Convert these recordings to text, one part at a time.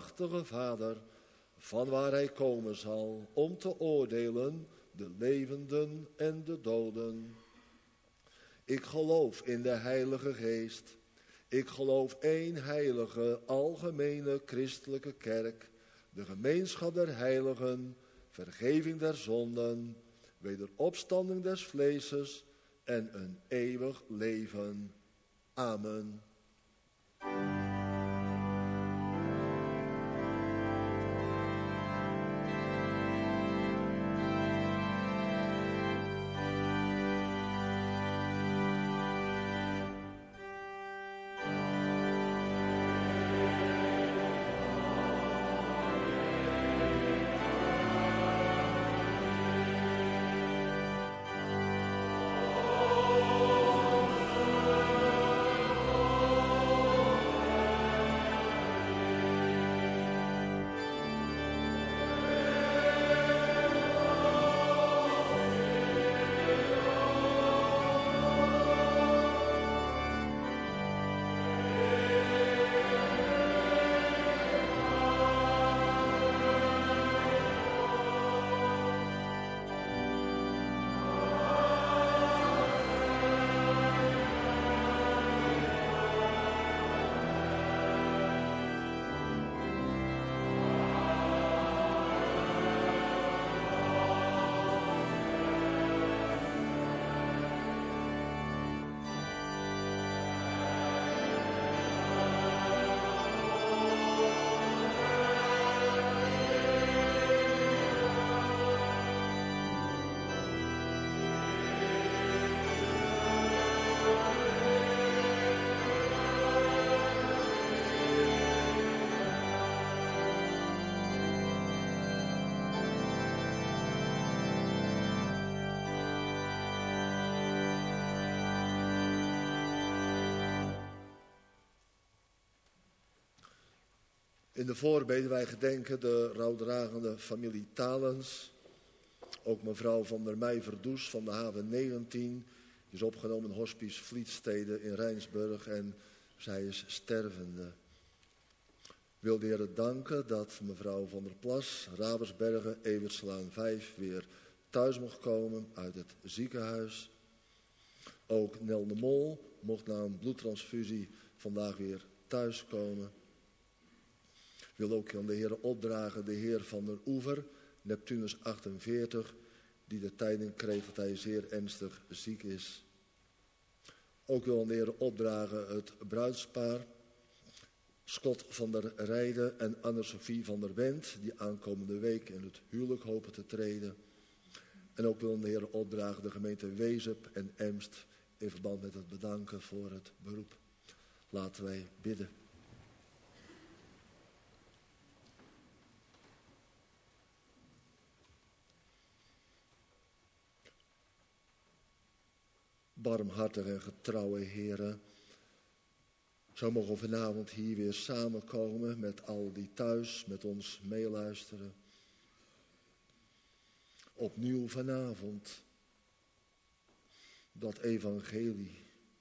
almachtige Vader, van waar hij komen zal om te oordelen de levenden en de doden. Ik geloof in de Heilige Geest. Ik geloof één heilige, algemene christelijke kerk, de gemeenschap der heiligen, vergeving der zonden, wederopstanding des vleeses en een eeuwig leven. Amen. In de voorbeden wij gedenken de rouwdragende familie Talens. Ook mevrouw van der Meij-Verdoes van de haven 19 is opgenomen in hospice Vlietstede in Rijnsburg en zij is stervende. Wil de Heer danken dat mevrouw van der Plas, Rabersbergen, Evertslaan 5 weer thuis mocht komen uit het ziekenhuis. Ook Nel de Mol mocht na een bloedtransfusie vandaag weer thuiskomen. Wil ook aan de Heer opdragen de Heer van der Oever, Neptunus 48, die de tijding kreeg dat hij zeer ernstig ziek is. Ook wil aan de Heer opdragen het bruidspaar, Scott van der Rijden en Anne-Sophie van der Wendt, die aankomende week in het huwelijk hopen te treden. En ook wil aan de Heer opdragen de gemeente Wezep en Emst in verband met het bedanken voor het beroep. Laten wij bidden. Barmhartige en getrouwe Heren, zo mogen we vanavond hier weer samenkomen met al die thuis met ons meeluisteren. Opnieuw vanavond dat evangelie,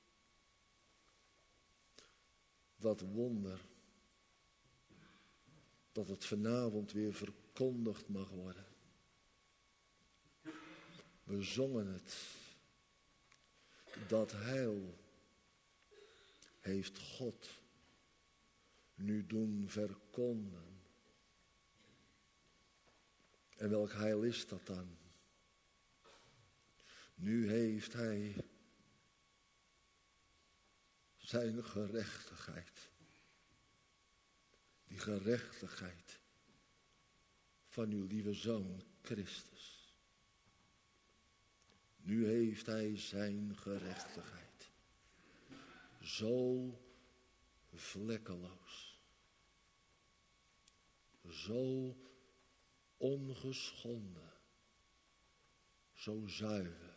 dat wonder, dat het vanavond weer verkondigd mag worden. We zongen het. Dat heil heeft God nu doen verkondigen. En welk heil is dat dan? Nu heeft hij zijn gerechtigheid. Die gerechtigheid van uw lieve Zoon Christus. Nu heeft hij zijn gerechtigheid. Zo vlekkeloos. Zo ongeschonden. Zo zuiver.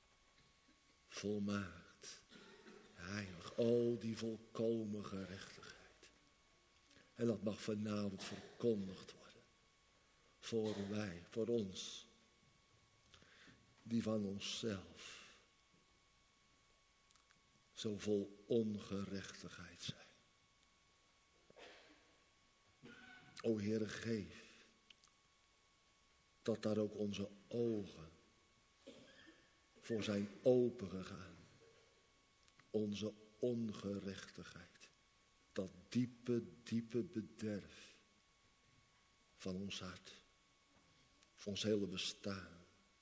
Volmaakt. Heilig. O, die volkomen gerechtigheid. En dat mag vanavond verkondigd worden. Voor wij, voor ons. Die van onszelf zo vol ongerechtigheid zijn. O Heere, geef dat daar ook onze ogen voor zijn opengegaan. Onze ongerechtigheid, dat diepe, diepe bederf van ons hart, van ons hele bestaan.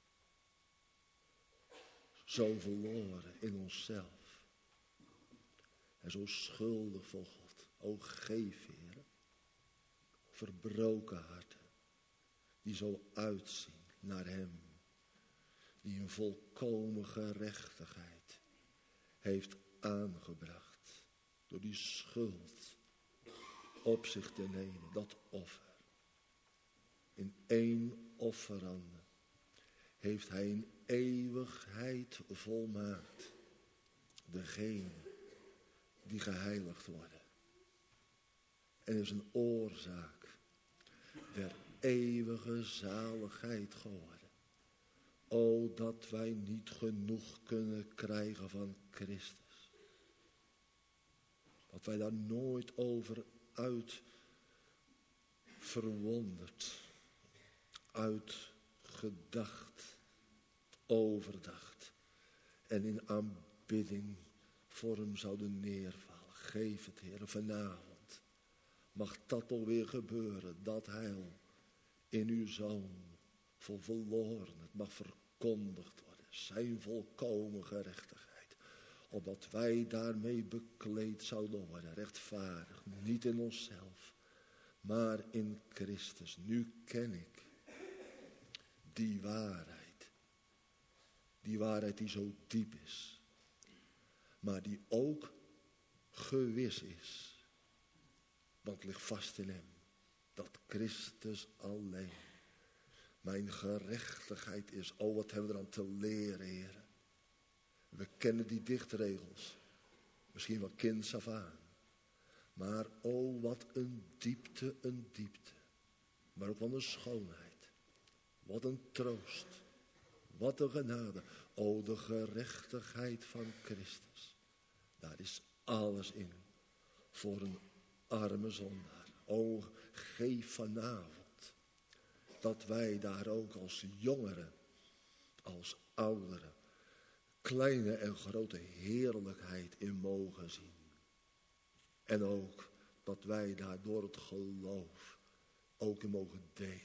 Zo verloren in onszelf en zo schuldig voor God. O geef, Heer, verbroken harten die zo uitzien naar hem, die een volkomen gerechtigheid heeft aangebracht door die schuld op zich te nemen, dat offer. In één offerande heeft hij in eeuwigheid volmaakt degene die geheiligd worden. En is een oorzaak der eeuwige zaligheid geworden. O, dat wij niet genoeg kunnen krijgen van Christus. Dat wij daar nooit over uit verwonderd, uitgedacht, overdacht en in aanbidding voor hem zouden neervallen. Geef het, Heer, vanavond. Mag dat alweer gebeuren, dat heil in uw Zoon voor verloren. Het mag verkondigd worden, zijn volkomen gerechtigheid. Opdat wij daarmee bekleed zouden worden, rechtvaardig. Niet in onszelf, maar in Christus. Nu ken ik die waarheid. Die waarheid die zo diep is. Maar die ook gewis is. Want het ligt vast in hem. Dat Christus alleen mijn gerechtigheid is. O, wat hebben we eraan te leren, Heer. We kennen die dichtregels. Misschien wel kinds af aan. Maar o, wat een diepte, een diepte. Maar ook wat een schoonheid. Wat een troost. Wat een genade. O, de gerechtigheid van Christus. Daar is alles in. Voor een arme zondaar. O, geef vanavond. Dat wij daar ook als jongeren. Als ouderen. Kleine en grote heerlijkheid in mogen zien. En ook dat wij daar door het geloof ook in mogen delen.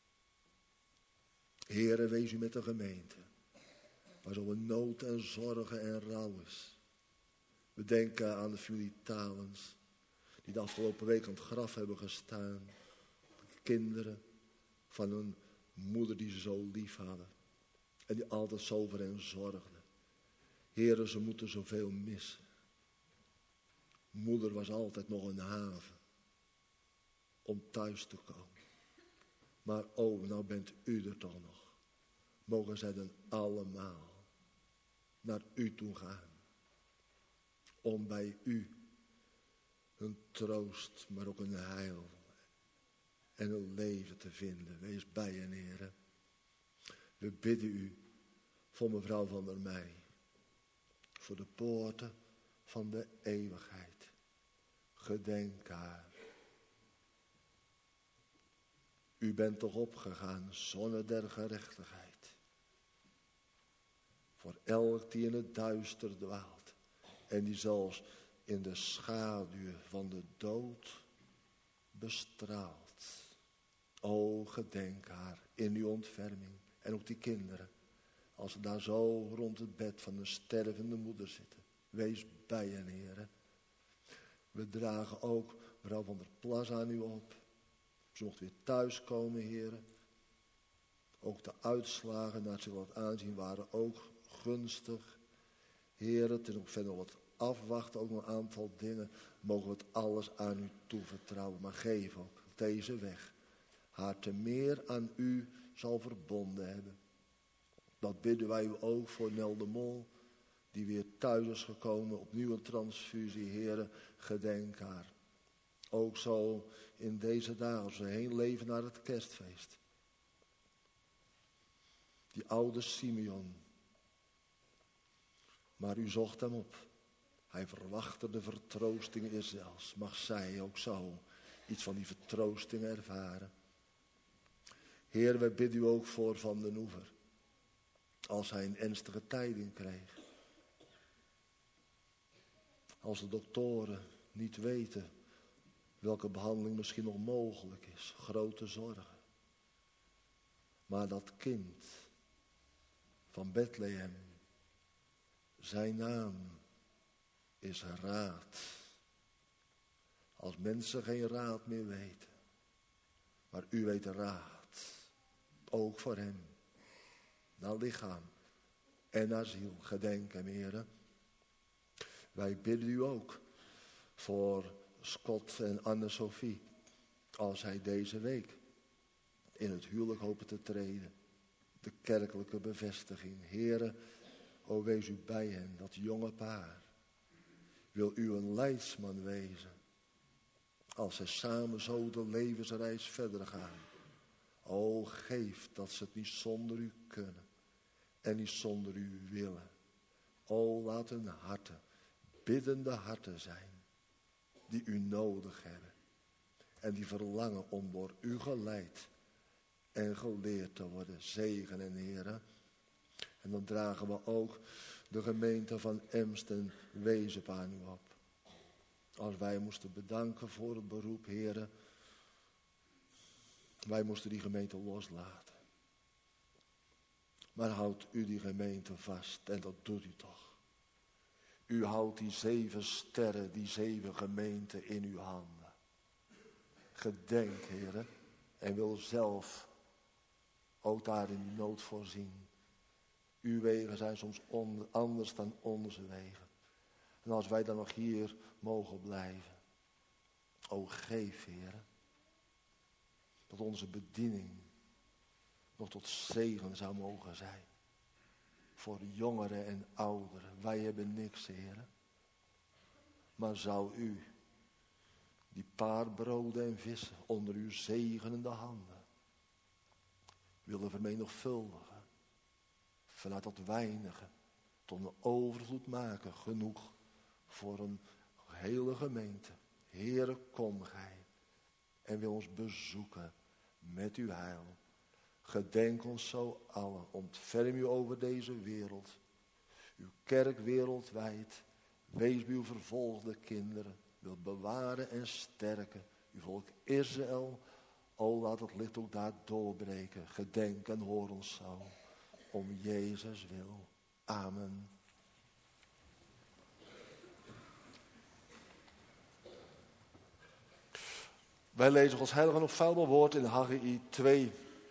Heere, wees u met de gemeente. Waar zo'n nood en zorgen en rouw is. We denken aan de familie Talens. Die de afgelopen week aan het graf hebben gestaan. Kinderen van een moeder die ze zo lief hadden. En die altijd zo voor hen zorgde. Heere, ze moeten zoveel missen. Moeder was altijd nog een haven. Om thuis te komen. Maar nou bent u er toch nog. Mogen zij dan allemaal naar u toe gaan. Om bij u een troost, maar ook een heil en een leven te vinden. Wees bij hen, Heere. We bidden u voor mevrouw van der Meij. Voor de poorten van de eeuwigheid. Gedenk haar. U bent toch opgegaan, zonne der gerechtigheid. Voor elk die in het duister dwaalt. En die zelfs in de schaduw van de dood bestraalt. O, gedenk haar in uw ontferming. En ook die kinderen. Als ze daar zo rond het bed van een stervende moeder zitten. Wees bij hen, Heere. We dragen ook mevrouw van der Plas aan u op. Ze mocht weer thuiskomen, heren. Ook de uitslagen, naar zich wat aanzien, waren ook gunstig. Heren, het is ook verder wat afwachten, ook nog een aantal dingen. Mogen we het alles aan u toevertrouwen. Maar geef ook deze weg. Haar te meer aan u zal verbonden hebben. Dat bidden wij u ook voor Nel de Mol. Die weer thuis is gekomen. Opnieuw een transfusie, heren. Gedenk haar. Ook zo in deze dagen, als we heen leven naar het kerstfeest. Die oude Simeon. Maar u zocht hem op. Hij verwachtte de vertroosting Israëls. Mag zij ook zo iets van die vertroosting ervaren. Heer, wij bidden u ook voor Van den Oever. Als hij een ernstige tijding kreeg. Als de doktoren niet weten welke behandeling misschien nog mogelijk is. Grote zorgen. Maar dat kind van Bethlehem, zijn naam is raad. Als mensen geen raad meer weten, maar u weet raad. Ook voor hem. Naar lichaam en naar ziel. Gedenk hem, Heere. Wij bidden u ook voor Scott en Anne-Sophie. Als hij deze week in het huwelijk hopen te treden. De kerkelijke bevestiging. Heere, o wees u bij hen, dat jonge paar. Wil u een leidsman wezen. Als zij samen zo de levensreis verder gaan. O, geef dat ze het niet zonder u kunnen. En niet zonder u willen. O, laat hun harten, biddende harten zijn. Die u nodig hebben. En die verlangen om door u geleid en geleerd te worden. Zegen en Heere. En dan dragen we ook de gemeente van Emst en Wezep aan u op. Als wij moesten bedanken voor het beroep, Heere. Wij moesten die gemeente loslaten. Maar houdt u die gemeente vast en dat doet u toch. U houdt die 7 sterren, die 7 gemeenten in uw handen. Gedenk, Heere, en wil zelf ook daar in die nood voorzien. Uw wegen zijn soms anders dan onze wegen. En als wij dan nog hier mogen blijven. O, geef, Heere, dat onze bediening nog tot zegen zou mogen zijn. Voor jongeren en ouderen. Wij hebben niks, Heere. Maar zou u die paar broden en vissen onder uw zegenende handen willen vermenigvuldigen. Vanuit dat weinige tot een overvloed maken. Genoeg voor een hele gemeente. Heere, kom gij en wil ons bezoeken met uw heil. Gedenk ons zo allen. Ontferm u over deze wereld. Uw kerk wereldwijd. Wees bij uw vervolgde kinderen. Wil bewaren en sterken. Uw volk Israël. O, laat het licht ook daar doorbreken. Gedenk en hoor ons zo. Om Jezus wil. Amen. Wij lezen Gods heilige en opvallende woord in Haggai 2.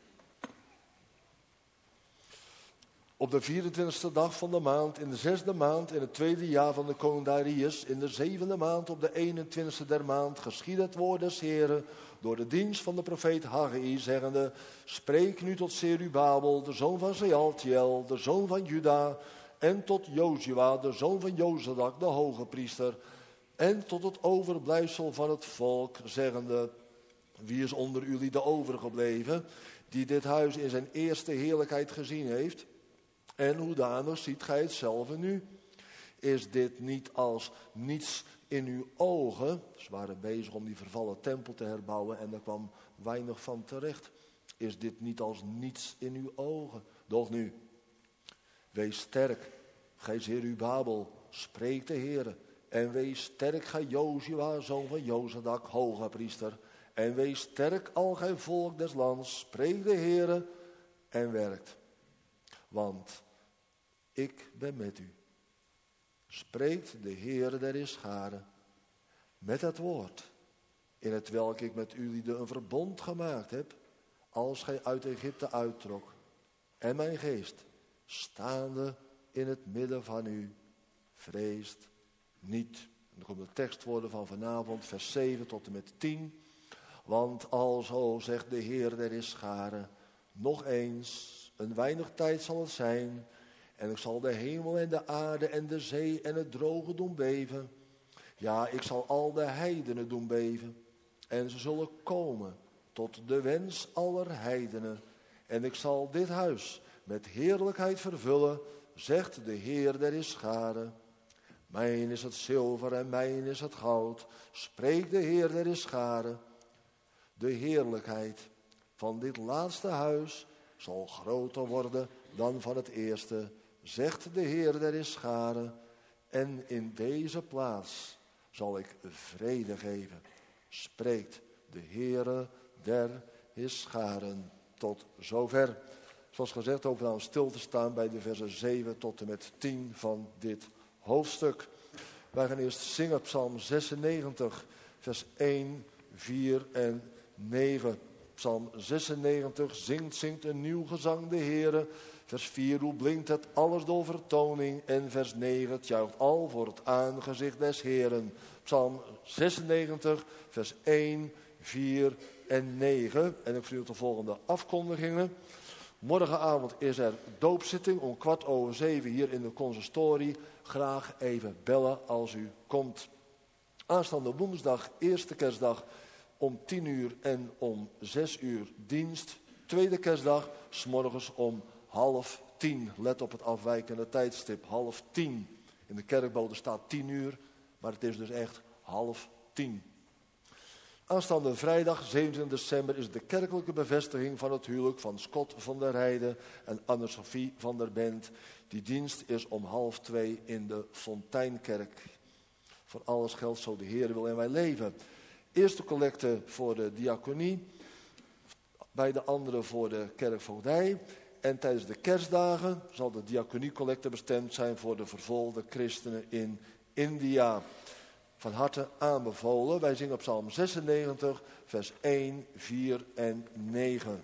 Op de 24e dag van de maand, in de 6e maand, in het 2e jaar van de koning Darius, in de 7e maand, op de 21e der maand, geschiedde het woord des Heren door de dienst van de profeet Haggai, zeggende: spreek nu tot Zerubabel, de zoon van Shealtiel, de zoon van Juda, en tot Jozua, de zoon van Jozadak, de hoge priester, en tot het overblijfsel van het volk, zeggende: wie is onder jullie de overgebleven, die dit huis in zijn eerste heerlijkheid gezien heeft? En hoedanig ziet gij het zelf nu? Is dit niet als niets in uw ogen? Ze waren bezig om die vervallen tempel te herbouwen en daar kwam weinig van terecht. Is dit niet als niets in uw ogen? Doch nu, wees sterk, gij Zerubabel, spreekt de Heere. En wees sterk, gij Jozua, zoon van Jozadak, hoge priester. En wees sterk, al gij volk des lands, spreekt de Heere en werkt. Want ik ben met u, spreekt de Heere der Heerscharen, met het woord, in het welk ik met jullie een verbond gemaakt heb, als gij uit Egypte uittrok, en mijn geest, staande in het midden van u, vreest niet. En dan komt de tekstwoorden van vanavond, vers 7 tot en met 10. Want alzo zegt de Heer der Heerscharen, nog eens, een weinig tijd zal het zijn, en ik zal de hemel en de aarde en de zee en het droge doen beven. Ja, ik zal al de heidenen doen beven. En ze zullen komen tot de wens aller heidenen. En ik zal dit huis met heerlijkheid vervullen, zegt de Heer der Heerscharen. Mijn is het zilver en mijn is het goud, spreekt de Heer der Heerscharen. De heerlijkheid van dit laatste huis zal groter worden dan van het eerste, zegt de Heer der Heerscharen. En in deze plaats zal ik vrede geven, spreekt de Heere der Heerscharen. Tot zover. Zoals gezegd, ook aan stil te staan bij de versen 7 tot en met 10 van dit hoofdstuk. Wij gaan eerst zingen Psalm 96, vers 1, 4 en 9. Psalm 96, zingt een nieuw gezang de Heere. Vers 4, hoe blinkt het alles door vertoning. En vers 9, het juicht al voor het aangezicht des Heeren. Psalm 96, vers 1, 4 en 9. En ik verduur de volgende afkondigingen. Morgenavond is er doopzitting om 6:15 hier in de consistorie. Graag even bellen als u komt. Aanstaande woensdag, eerste kerstdag, om 10:00 en om 6:00 dienst. Tweede kerstdag, 's morgens om 9:30. Let op het afwijkende tijdstip, 9:30. In de kerkbode staat 10:00, maar het is dus echt 9:30. Aanstaande vrijdag, 27 december, is de kerkelijke bevestiging van het huwelijk van Scott van der Heijden en Anne-Sophie van der Bent. Die dienst is om 1:30 in de Fonteinkerk. Voor alles geldt zo de Heer wil en wij leven. Eerste collecte voor de diaconie, bij de andere voor de kerkvoogdij. En tijdens de kerstdagen zal de diaconiecollecte bestemd zijn voor de vervolgde christenen in India. Van harte aanbevolen. Wij zingen op Psalm 96, vers 1, 4 en 9.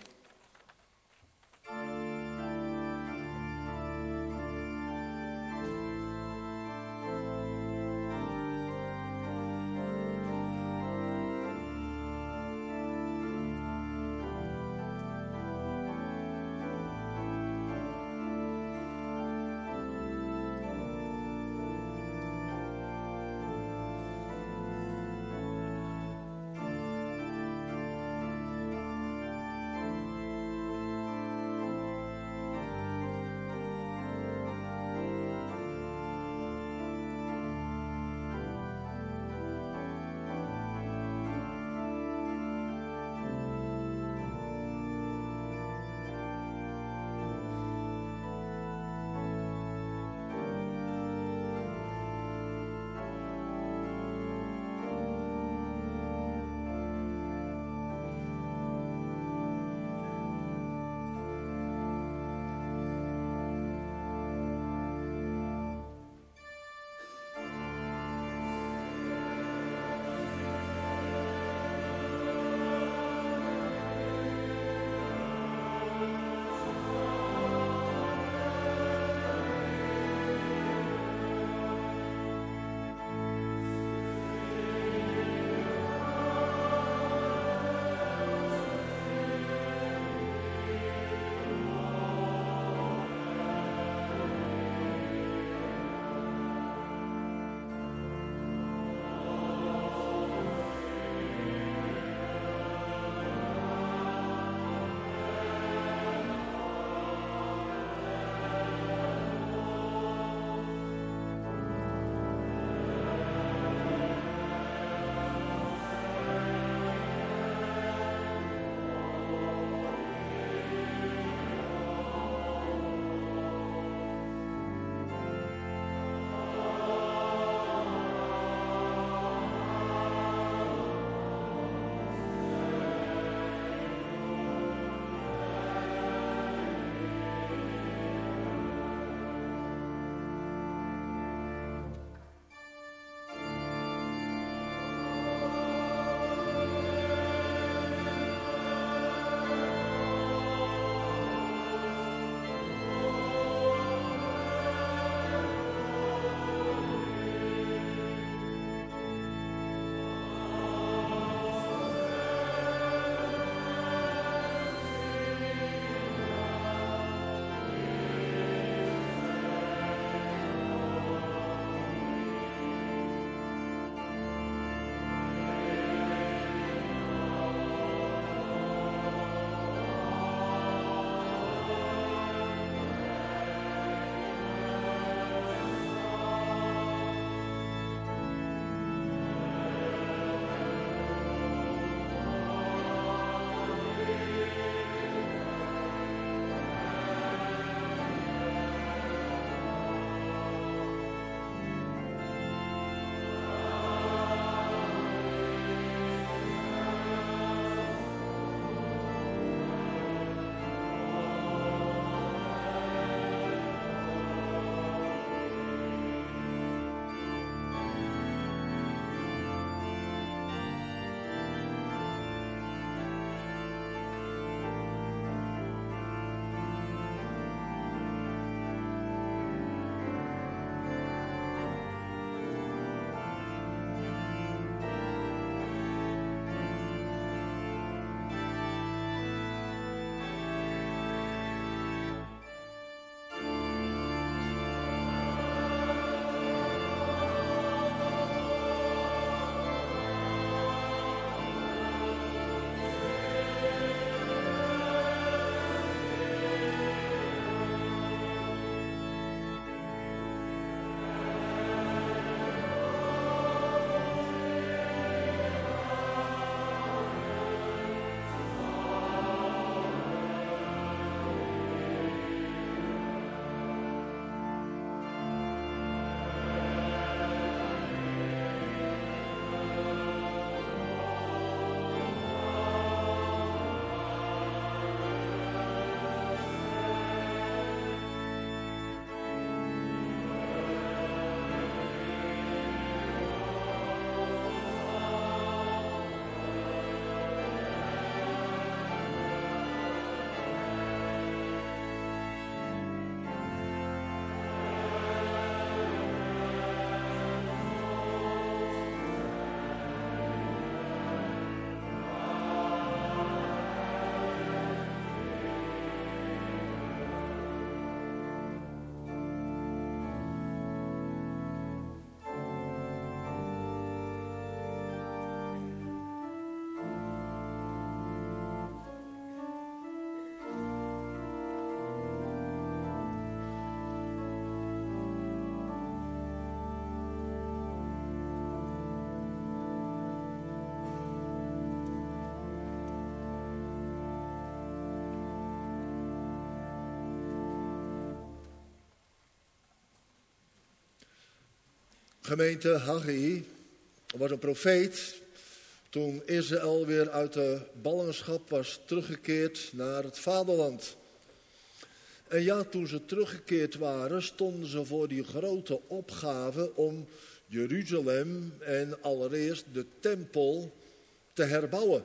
Gemeente Haggai was een profeet toen Israël weer uit de ballingschap was teruggekeerd naar het vaderland. En ja, toen ze teruggekeerd waren, stonden ze voor die grote opgave om Jeruzalem en allereerst de tempel te herbouwen.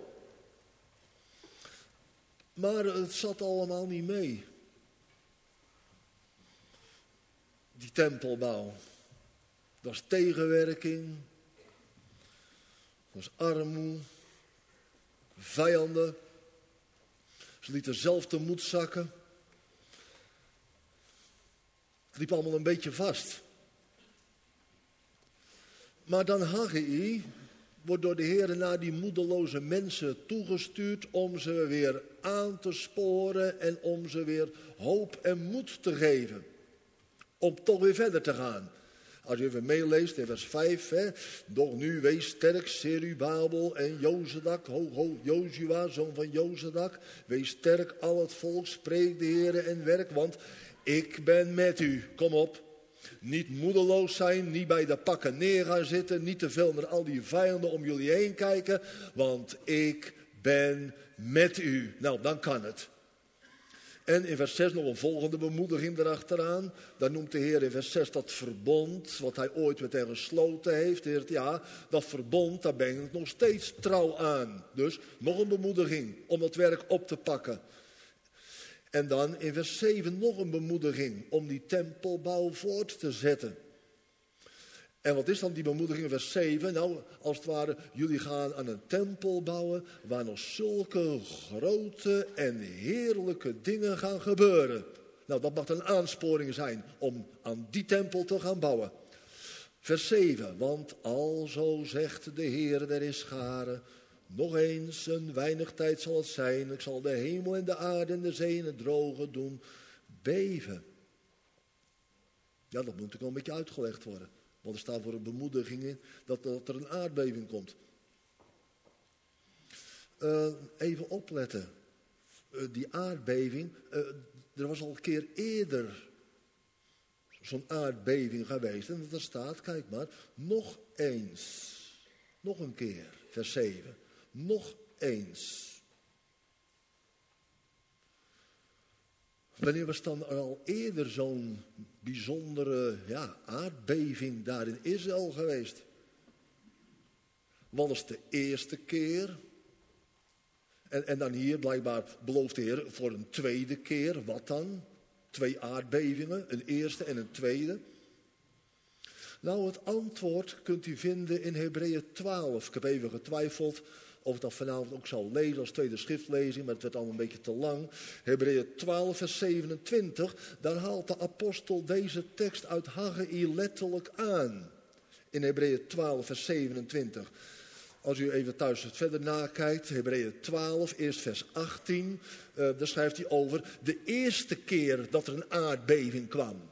Maar het zat allemaal niet mee. Die tempelbouw. Dat was tegenwerking. Dat was armoede. Vijanden. Ze lieten zelf de moed zakken. Het liep allemaal een beetje vast. Maar dan Haggai wordt door de Heer naar die moedeloze mensen toegestuurd om ze weer aan te sporen en om ze weer hoop en moed te geven. Om toch weer verder te gaan. Als je even meeleest in vers 5. Doch nu wees sterk, Zerubabel en Jozadak. Jozua, zoon van Jozadak. Wees sterk, al het volk, spreek de Heer en werk. Want ik ben met u. Kom op. Niet moedeloos zijn, niet bij de pakken neer gaan zitten. Niet te veel naar al die vijanden om jullie heen kijken. Want ik ben met u. Nou, dan kan het. En in vers 6 nog een volgende bemoediging erachteraan. Dan noemt de Heer in vers 6 dat verbond, wat hij ooit met hen gesloten heeft. De Heer, ja, dat verbond, daar ben ik nog steeds trouw aan. Dus nog een bemoediging om dat werk op te pakken. En dan in vers 7 nog een bemoediging om die tempelbouw voort te zetten. En wat is dan die bemoediging in vers 7? Nou, als het ware, jullie gaan aan een tempel bouwen waar nog zulke grote en heerlijke dingen gaan gebeuren. Nou, dat mag een aansporing zijn om aan die tempel te gaan bouwen. Vers 7, want alzo zegt de Heer der Heerscharen, nog eens een weinig tijd zal het zijn, ik zal de hemel en de aarde en de zee en het droge doen beven. Ja, dat moet natuurlijk wel een beetje uitgelegd worden. Want er staat voor een bemoediging in dat er een aardbeving komt. Even opletten. Die aardbeving, er was al een keer eerder zo'n aardbeving geweest. En er staat, kijk maar, nog eens. Nog een keer, vers 7. Nog eens. Wanneer was dan al eerder zo'n bijzondere aardbeving daar in Israël geweest? Wat is de eerste keer? En dan hier blijkbaar belooft de Heer voor een tweede keer. Wat dan? 2 aardbevingen, een eerste en een tweede. Nou, het antwoord kunt u vinden in Hebreeën 12. Ik heb even getwijfeld of ik dat vanavond ook zou lezen als tweede schriftlezing, maar het werd allemaal een beetje te lang. Hebreeën 12 vers 27, daar haalt de apostel deze tekst uit Haggai letterlijk aan. In Hebreeën 12 vers 27. Als u even thuis het verder nakijkt, Hebreeën 12, eerst vers 18, daar schrijft hij over de eerste keer dat er een aardbeving kwam.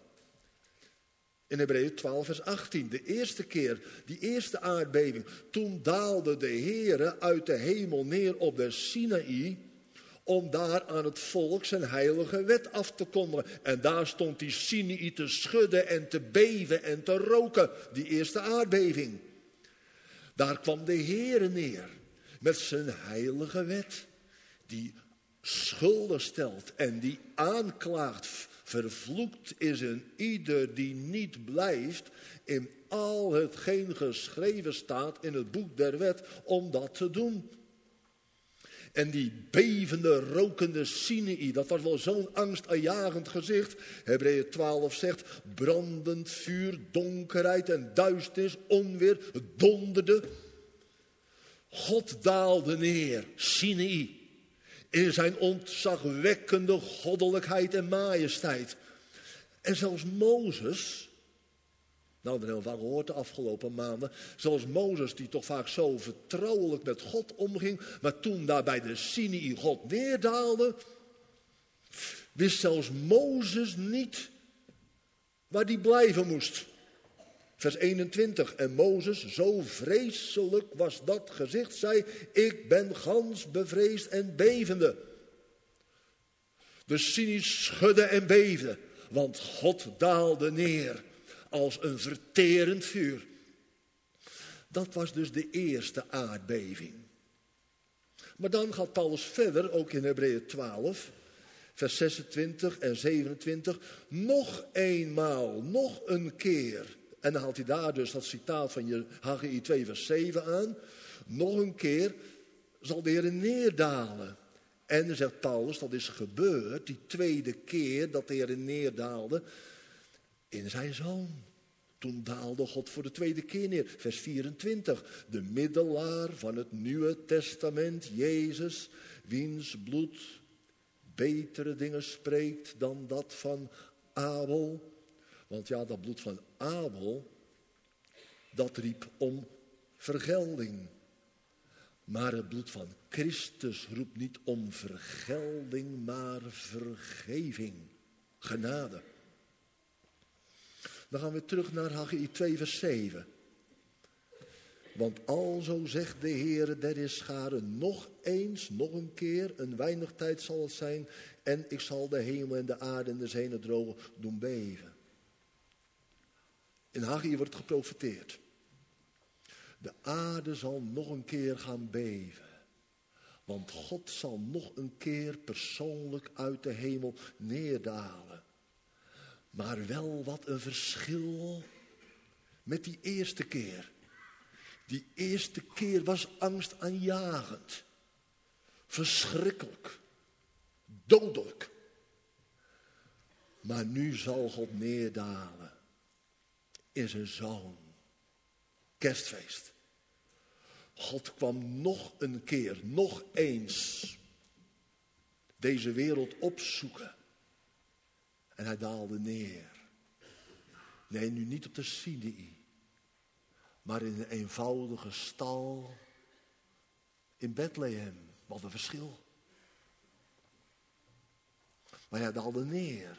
In Hebreeën 12 vers 18, de eerste keer, die eerste aardbeving. Toen daalde de Heere uit de hemel neer op de Sinaï, om daar aan het volk zijn heilige wet af te kondigen. En daar stond die Sinaï te schudden en te beven en te roken, die eerste aardbeving. Daar kwam de Heere neer met zijn heilige wet, die schuldig stelt en die aanklaagt. Vervloekt is een ieder die niet blijft in al hetgeen geschreven staat in het boek der wet om dat te doen. En die bevende, rokende Sinaï, dat was wel zo'n angstaanjagend gezicht. Hebreeën 12 zegt, brandend vuur, donkerheid en duisternis, onweer, het donderde. God daalde neer, Sinaï. In zijn ontzagwekkende goddelijkheid en majesteit. En zelfs Mozes, nou dat hebben we vaak gehoord de afgelopen maanden. Zelfs Mozes die toch vaak zo vertrouwelijk met God omging. Maar toen daar bij de Sinaï God neerdaalde. Wist zelfs Mozes niet waar die blijven moest. Vers 21, en Mozes, zo vreselijk was dat gezicht, zei, ik ben gans bevreesd en bevende. De Sinaï schudde en beefde, want God daalde neer als een verterend vuur. Dat was dus de eerste aardbeving. Maar dan gaat Paulus verder, ook in Hebreeën 12, vers 26 en 27. Nog eenmaal, nog een keer. En dan haalt hij daar dus dat citaat van Haggai 2 vers 7 aan. Nog een keer zal de Heer neerdalen. En dan zegt Paulus, dat is gebeurd, die tweede keer dat de Heer neerdaalde in zijn Zoon. Toen daalde God voor de tweede keer neer. Vers 24. De middelaar van het Nieuwe Testament, Jezus, wiens bloed betere dingen spreekt dan dat van Abel. Want ja, dat bloed van Abel, dat riep om vergelding. Maar het bloed van Christus roept niet om vergelding, maar vergeving. Genade. Dan gaan we terug naar Haggai 2 vers 7. Want alzo zegt de Heere der Heerscharen, nog eens, nog een keer, een weinig tijd zal het zijn, en ik zal de hemel en de aarde en de zee en het droge doen beven. In Haggai wordt geprofeteerd. De aarde zal nog een keer gaan beven. Want God zal nog een keer persoonlijk uit de hemel neerdalen. Maar wel wat een verschil met die eerste keer. Die eerste keer was angstaanjagend. Verschrikkelijk. Dodelijk. Maar nu zal God neerdalen. In zijn Zoon. Kerstfeest. God kwam nog een keer, nog eens, deze wereld opzoeken. En hij daalde neer. Nee, nu niet op de Sinai, maar in een eenvoudige stal in Bethlehem. Wat een verschil. Maar hij daalde neer.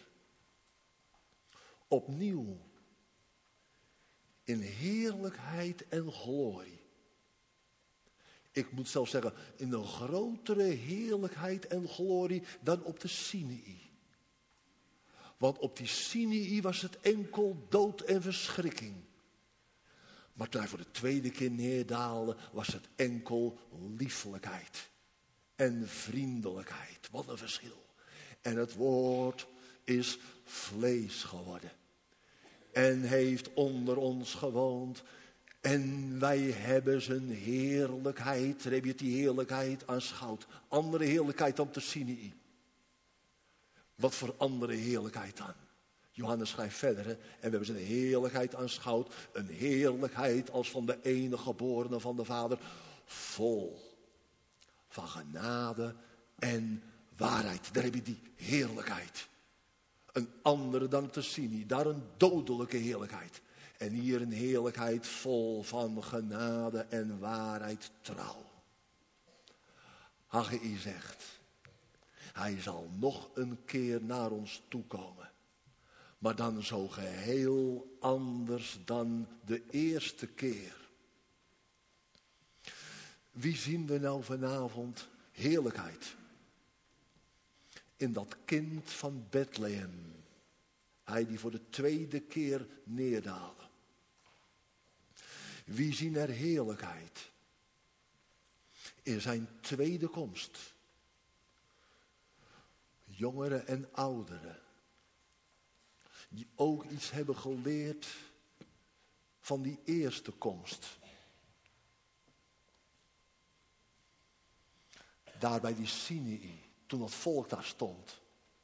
Opnieuw. In heerlijkheid en glorie. Ik moet zelfs zeggen, in een grotere heerlijkheid en glorie dan op de Sinai. Want op die Sinai was het enkel dood en verschrikking. Maar toen hij voor de tweede keer neerdaalde, was het enkel liefelijkheid en vriendelijkheid. Wat een verschil. En het woord is vlees geworden. En heeft onder ons gewoond. En wij hebben zijn heerlijkheid. Daar heb je die heerlijkheid aanschouwd. Andere heerlijkheid dan op de Sinai. Wat voor andere heerlijkheid dan? Johannes schrijft verder. Hè? En we hebben zijn heerlijkheid aanschouwd. Een heerlijkheid als van de enige geborene van de Vader. Vol van genade en waarheid. Daar heb je die heerlijkheid. Een andere dan te Sinai. Daar een dodelijke heerlijkheid. En hier een heerlijkheid vol van genade en waarheid trouw. Haggai zegt. Hij zal nog een keer naar ons toekomen. Maar dan zo geheel anders dan de eerste keer. Wie zien we nou vanavond heerlijkheid? In dat kind van Bethlehem. Hij die voor de tweede keer neerdaalde. Wie zien er heerlijkheid? In zijn tweede komst. Jongeren en ouderen. Die ook iets hebben geleerd van die eerste komst. Daar bij die Sinai, toen dat volk daar stond.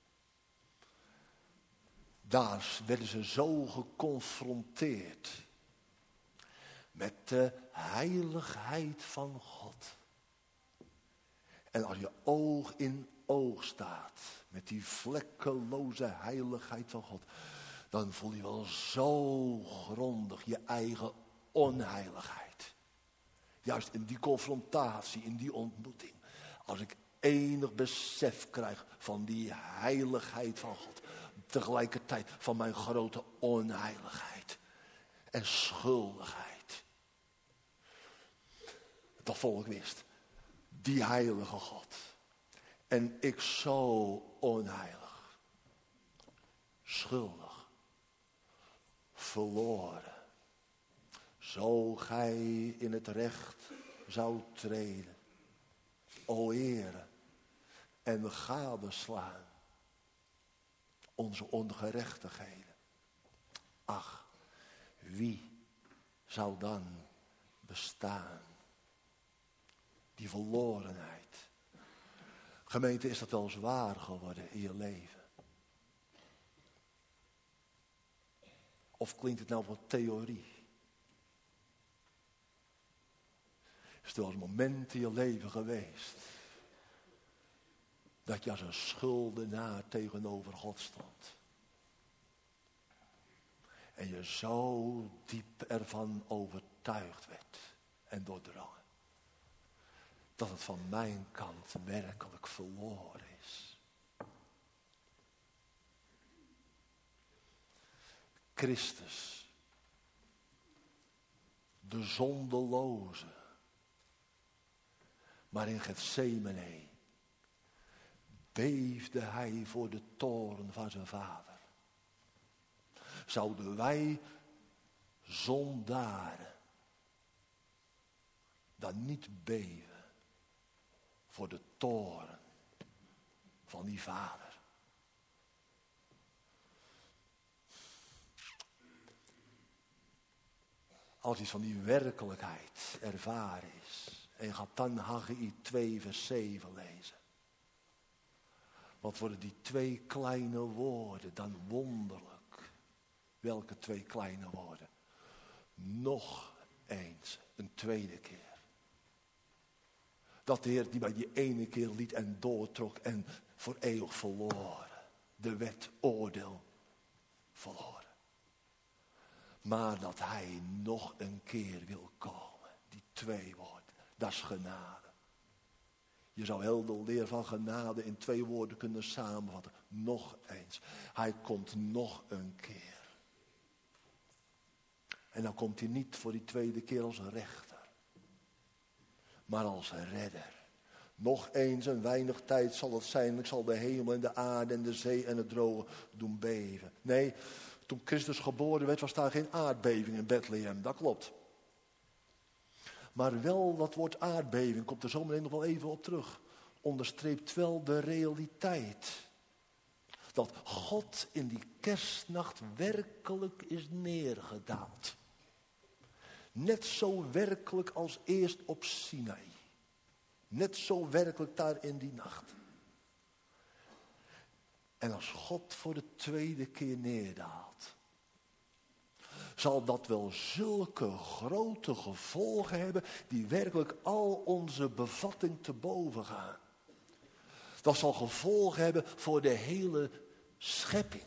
Daar werden ze zo geconfronteerd met de heiligheid van God. En als je oog in oog staat met die vlekkeloze heiligheid van God, dan voel je wel zo grondig je eigen onheiligheid. Juist in die confrontatie, in die ontmoeting. Als ik enig besef krijg van die heiligheid van God. Tegelijkertijd van mijn grote onheiligheid en schuldigheid. Dat volk wist, die heilige God. En ik zo onheilig, schuldig, verloren, Zo gij in het recht zou treden. O Heere, en gadeslaan onze ongerechtigheden. Ach, wie zou dan bestaan? Die verlorenheid. Gemeente, is dat wel zwaar geworden in je leven? Of klinkt het nou wat theorie? Is er wel eens een moment in je leven geweest dat je als een schuldenaar tegenover God stond? En je zo diep ervan overtuigd werd en doordrongen. Dat het van mijn kant werkelijk verloren is. Christus, de zondeloze. Maar in Getsemane beefde hij voor de toorn van zijn vader. Zouden wij zondaren dan niet beven voor de toorn van die vader? Als iets van die werkelijkheid ervaren is. En je gaat dan Haggai 2 vers 7 lezen. Wat worden die 2 kleine woorden dan wonderlijk. Welke 2 kleine woorden? Nog eens, een tweede keer. Dat de Heer die bij die ene keer liet en doortrok en voor eeuwig verloren. De wet oordeel verloren. Maar dat hij nog een keer wil komen. Die 2 woorden. Dat is genade. Je zou heel de leer van genade in 2 woorden kunnen samenvatten. Nog eens. Hij komt nog een keer. En dan komt hij niet voor die 2e keer als een rechter. Maar als een redder. Nog eens een weinig tijd zal het zijn. Ik zal de hemel en de aarde en de zee en het droge doen beven. Nee, toen Christus geboren werd was daar geen aardbeving in Bethlehem. Dat klopt. Maar wel dat woord aardbeving, komt er zo meteen nog wel even op terug. Onderstreept wel de realiteit. Dat God in die kerstnacht werkelijk is neergedaald. Net zo werkelijk als eerst op Sinaï. Net zo werkelijk daar in die nacht. En als God voor de 2e keer neerdaalt, zal dat wel zulke grote gevolgen hebben die werkelijk al onze bevatting te boven gaan. Dat zal gevolgen hebben voor de hele schepping.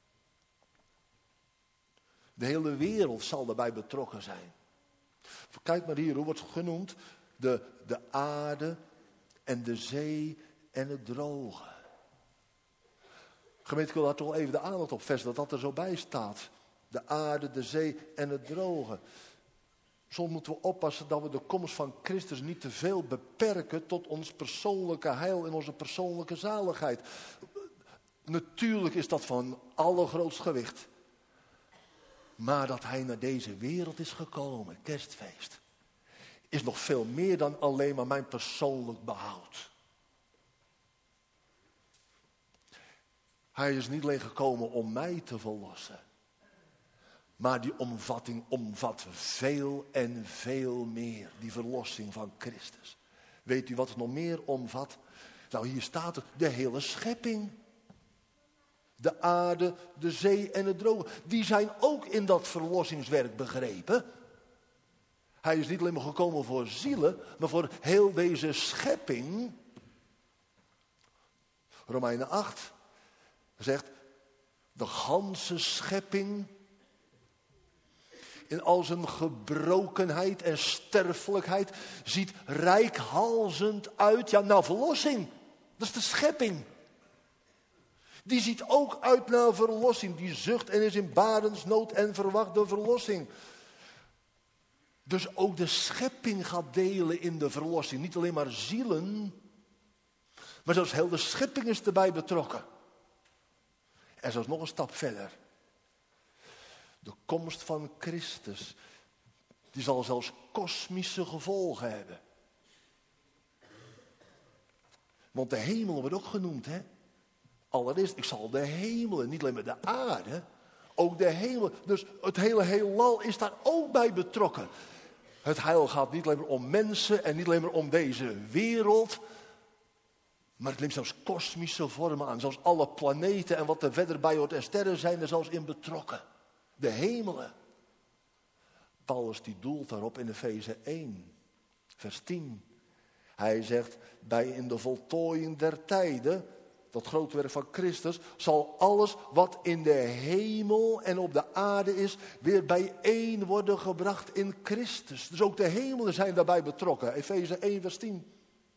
De hele wereld zal daarbij betrokken zijn. Kijk maar hier, hoe wordt het genoemd? De aarde en de zee en het droge. Gemeente, ik wil daar toch even de aandacht op vestigen, dat er zo bij staat. De aarde, de zee en het droge. Soms moeten we oppassen dat we de komst van Christus niet te veel beperken tot ons persoonlijke heil en onze persoonlijke zaligheid. Natuurlijk is dat van allergrootst gewicht. Maar dat hij naar deze wereld is gekomen, kerstfeest, is nog veel meer dan alleen maar mijn persoonlijk behoud. Hij is niet alleen gekomen om mij te verlossen. Maar die omvatting omvat veel en veel meer. Die verlossing van Christus. Weet u wat het nog meer omvat? Nou, hier staat het, de hele schepping. De aarde, de zee en het droge. Die zijn ook in dat verlossingswerk begrepen. Hij is niet alleen maar gekomen voor zielen, maar voor heel deze schepping. Romeinen 8 zegt, de ganse schepping in al zijn gebrokenheid en sterfelijkheid ziet reikhalzend uit, ja, naar verlossing. Dat is de schepping. Die ziet ook uit naar verlossing. Die zucht en is in barensnood en verwacht de verlossing. Dus ook de schepping gaat delen in de verlossing. Niet alleen maar zielen, maar zelfs heel de schepping is erbij betrokken. En zelfs nog een stap verder. De komst van Christus Die zal zelfs kosmische gevolgen hebben. Want de hemel wordt ook genoemd, hè. Allereerst, ik zal de hemelen, niet alleen maar de aarde, ook de hemel. Dus het hele heelal is daar ook bij betrokken. Het heil gaat niet alleen maar om mensen en niet alleen maar om deze wereld. Maar het neemt zelfs kosmische vormen aan. Zelfs alle planeten en wat er verder bij hoort en sterren zijn er zelfs in betrokken. De hemelen. Paulus die doelt daarop in Efeze 1, vers 10. Hij zegt, bij in de voltooiing der tijden, dat grote werk van Christus, zal alles wat in de hemel en op de aarde is, weer bijeen worden gebracht in Christus. Dus ook de hemelen zijn daarbij betrokken. Efeze 1, vers 10.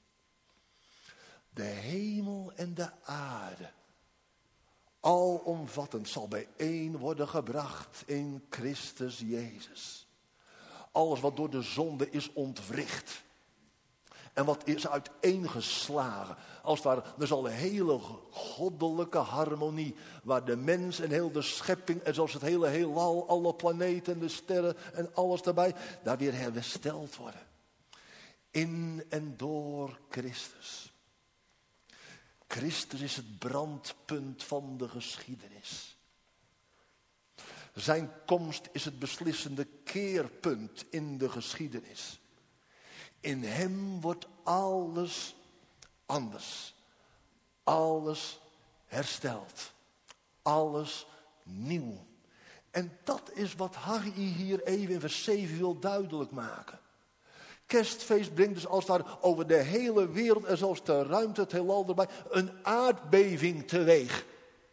De hemel en de aarde, alomvattend, zal bijeen worden gebracht in Christus Jezus. Alles wat door de zonde is ontwricht. En wat is uiteengeslagen. Als het ware, er zal een hele goddelijke harmonie. Waar de mens en heel de schepping en zelfs het hele heelal, alle planeten en de sterren en alles daarbij, daar weer hersteld worden. In en door Christus. Christus is het brandpunt van de geschiedenis. Zijn komst is het beslissende keerpunt in de geschiedenis. In hem wordt alles anders. Alles hersteld. Alles nieuw. En dat is wat Haggai hier even in vers 7 wil duidelijk maken. Kerstfeest brengt dus als het ware over de hele wereld en zelfs de ruimte, het heelal erbij, een aardbeving teweeg.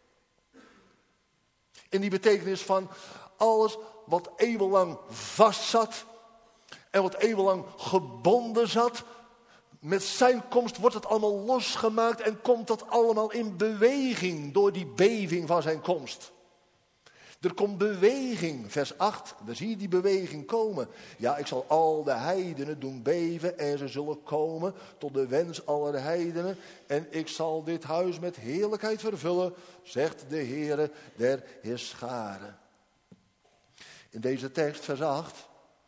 In die betekenis van alles wat eeuwenlang vastzat en wat eeuwenlang gebonden zat, met zijn komst wordt het allemaal losgemaakt en komt dat allemaal in beweging door die beving van zijn komst. Er komt beweging, vers 8, daar zie je die beweging komen. Ja, ik zal al de heidenen doen beven en ze zullen komen tot de wens aller heidenen. En ik zal dit huis met heerlijkheid vervullen, zegt de Heere der Heerscharen. In deze tekst, vers 8,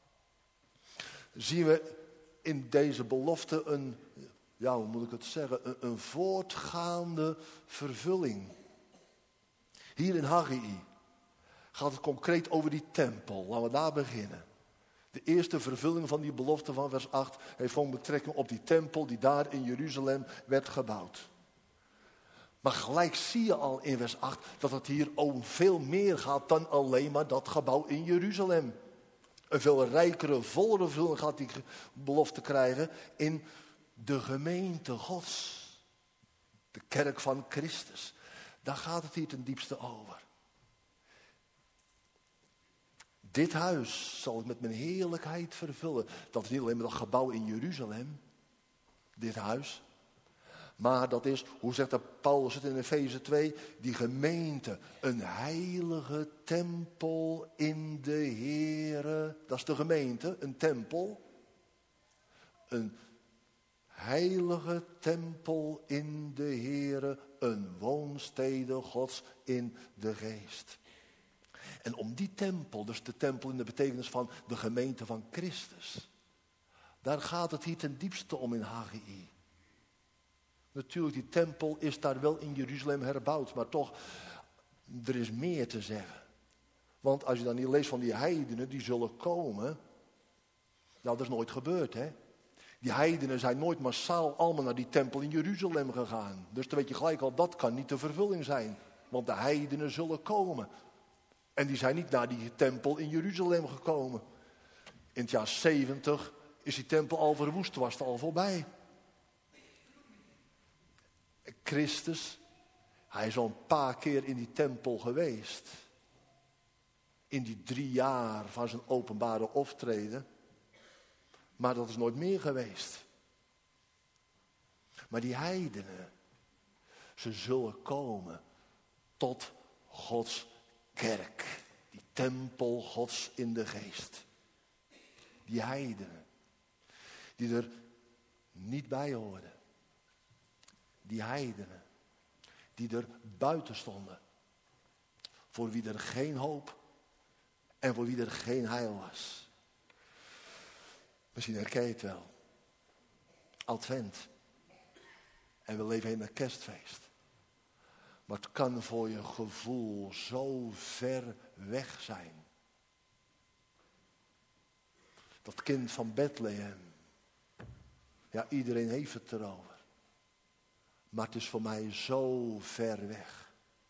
zien we in deze belofte een, ja, hoe moet ik het zeggen, een voortgaande vervulling. Hier in Haggai gaat het concreet over die tempel. Laten we daar beginnen. De eerste vervulling van die belofte van vers 8 heeft gewoon betrekking op die tempel die daar in Jeruzalem werd gebouwd. Maar gelijk zie je al in vers 8 dat het hier om veel meer gaat dan alleen maar dat gebouw in Jeruzalem. Een veel rijkere, vollere vervulling gaat die belofte krijgen in de gemeente Gods. De kerk van Christus. Daar gaat het hier ten diepste over. Dit huis zal ik met mijn heerlijkheid vervullen. Dat is niet alleen maar dat gebouw in Jeruzalem. Dit huis. Maar dat is, hoe zegt Paulus het in Efeze 2, die gemeente. Een heilige tempel in de Heere. Dat is de gemeente, een tempel. Een heilige tempel in de Heere. Een woonstede Gods in de geest. En om die tempel, dus de tempel in de betekenis van de gemeente van Christus. Daar gaat het hier ten diepste om in Haggai. Natuurlijk, die tempel is daar wel in Jeruzalem herbouwd. Maar toch, er is meer te zeggen. Want als je dan hier leest van die heidenen die zullen komen. Nou, dat is nooit gebeurd, hè. Die heidenen zijn nooit massaal allemaal naar die tempel in Jeruzalem gegaan. Dus dan weet je gelijk al, dat kan niet de vervulling zijn. Want de heidenen zullen komen. En die zijn niet naar die tempel in Jeruzalem gekomen. In het jaar 70 is die tempel al verwoest, was het al voorbij. Christus, hij is al een paar keer in die tempel geweest. In die 3 jaar van zijn openbare optreden. Maar dat is nooit meer geweest. Maar die heidenen, ze zullen komen tot Gods kerk. Die tempel Gods in de geest. Die heidenen, die er niet bij hoorden. Die heidenen, die er buiten stonden. Voor wie er geen hoop en voor wie er geen heil was. Misschien herken je het wel. Advent. En we leven in een kerstfeest. Maar het kan voor je gevoel zo ver weg zijn. Dat kind van Bethlehem. Ja, iedereen heeft het erover. Maar het is voor mij zo ver weg.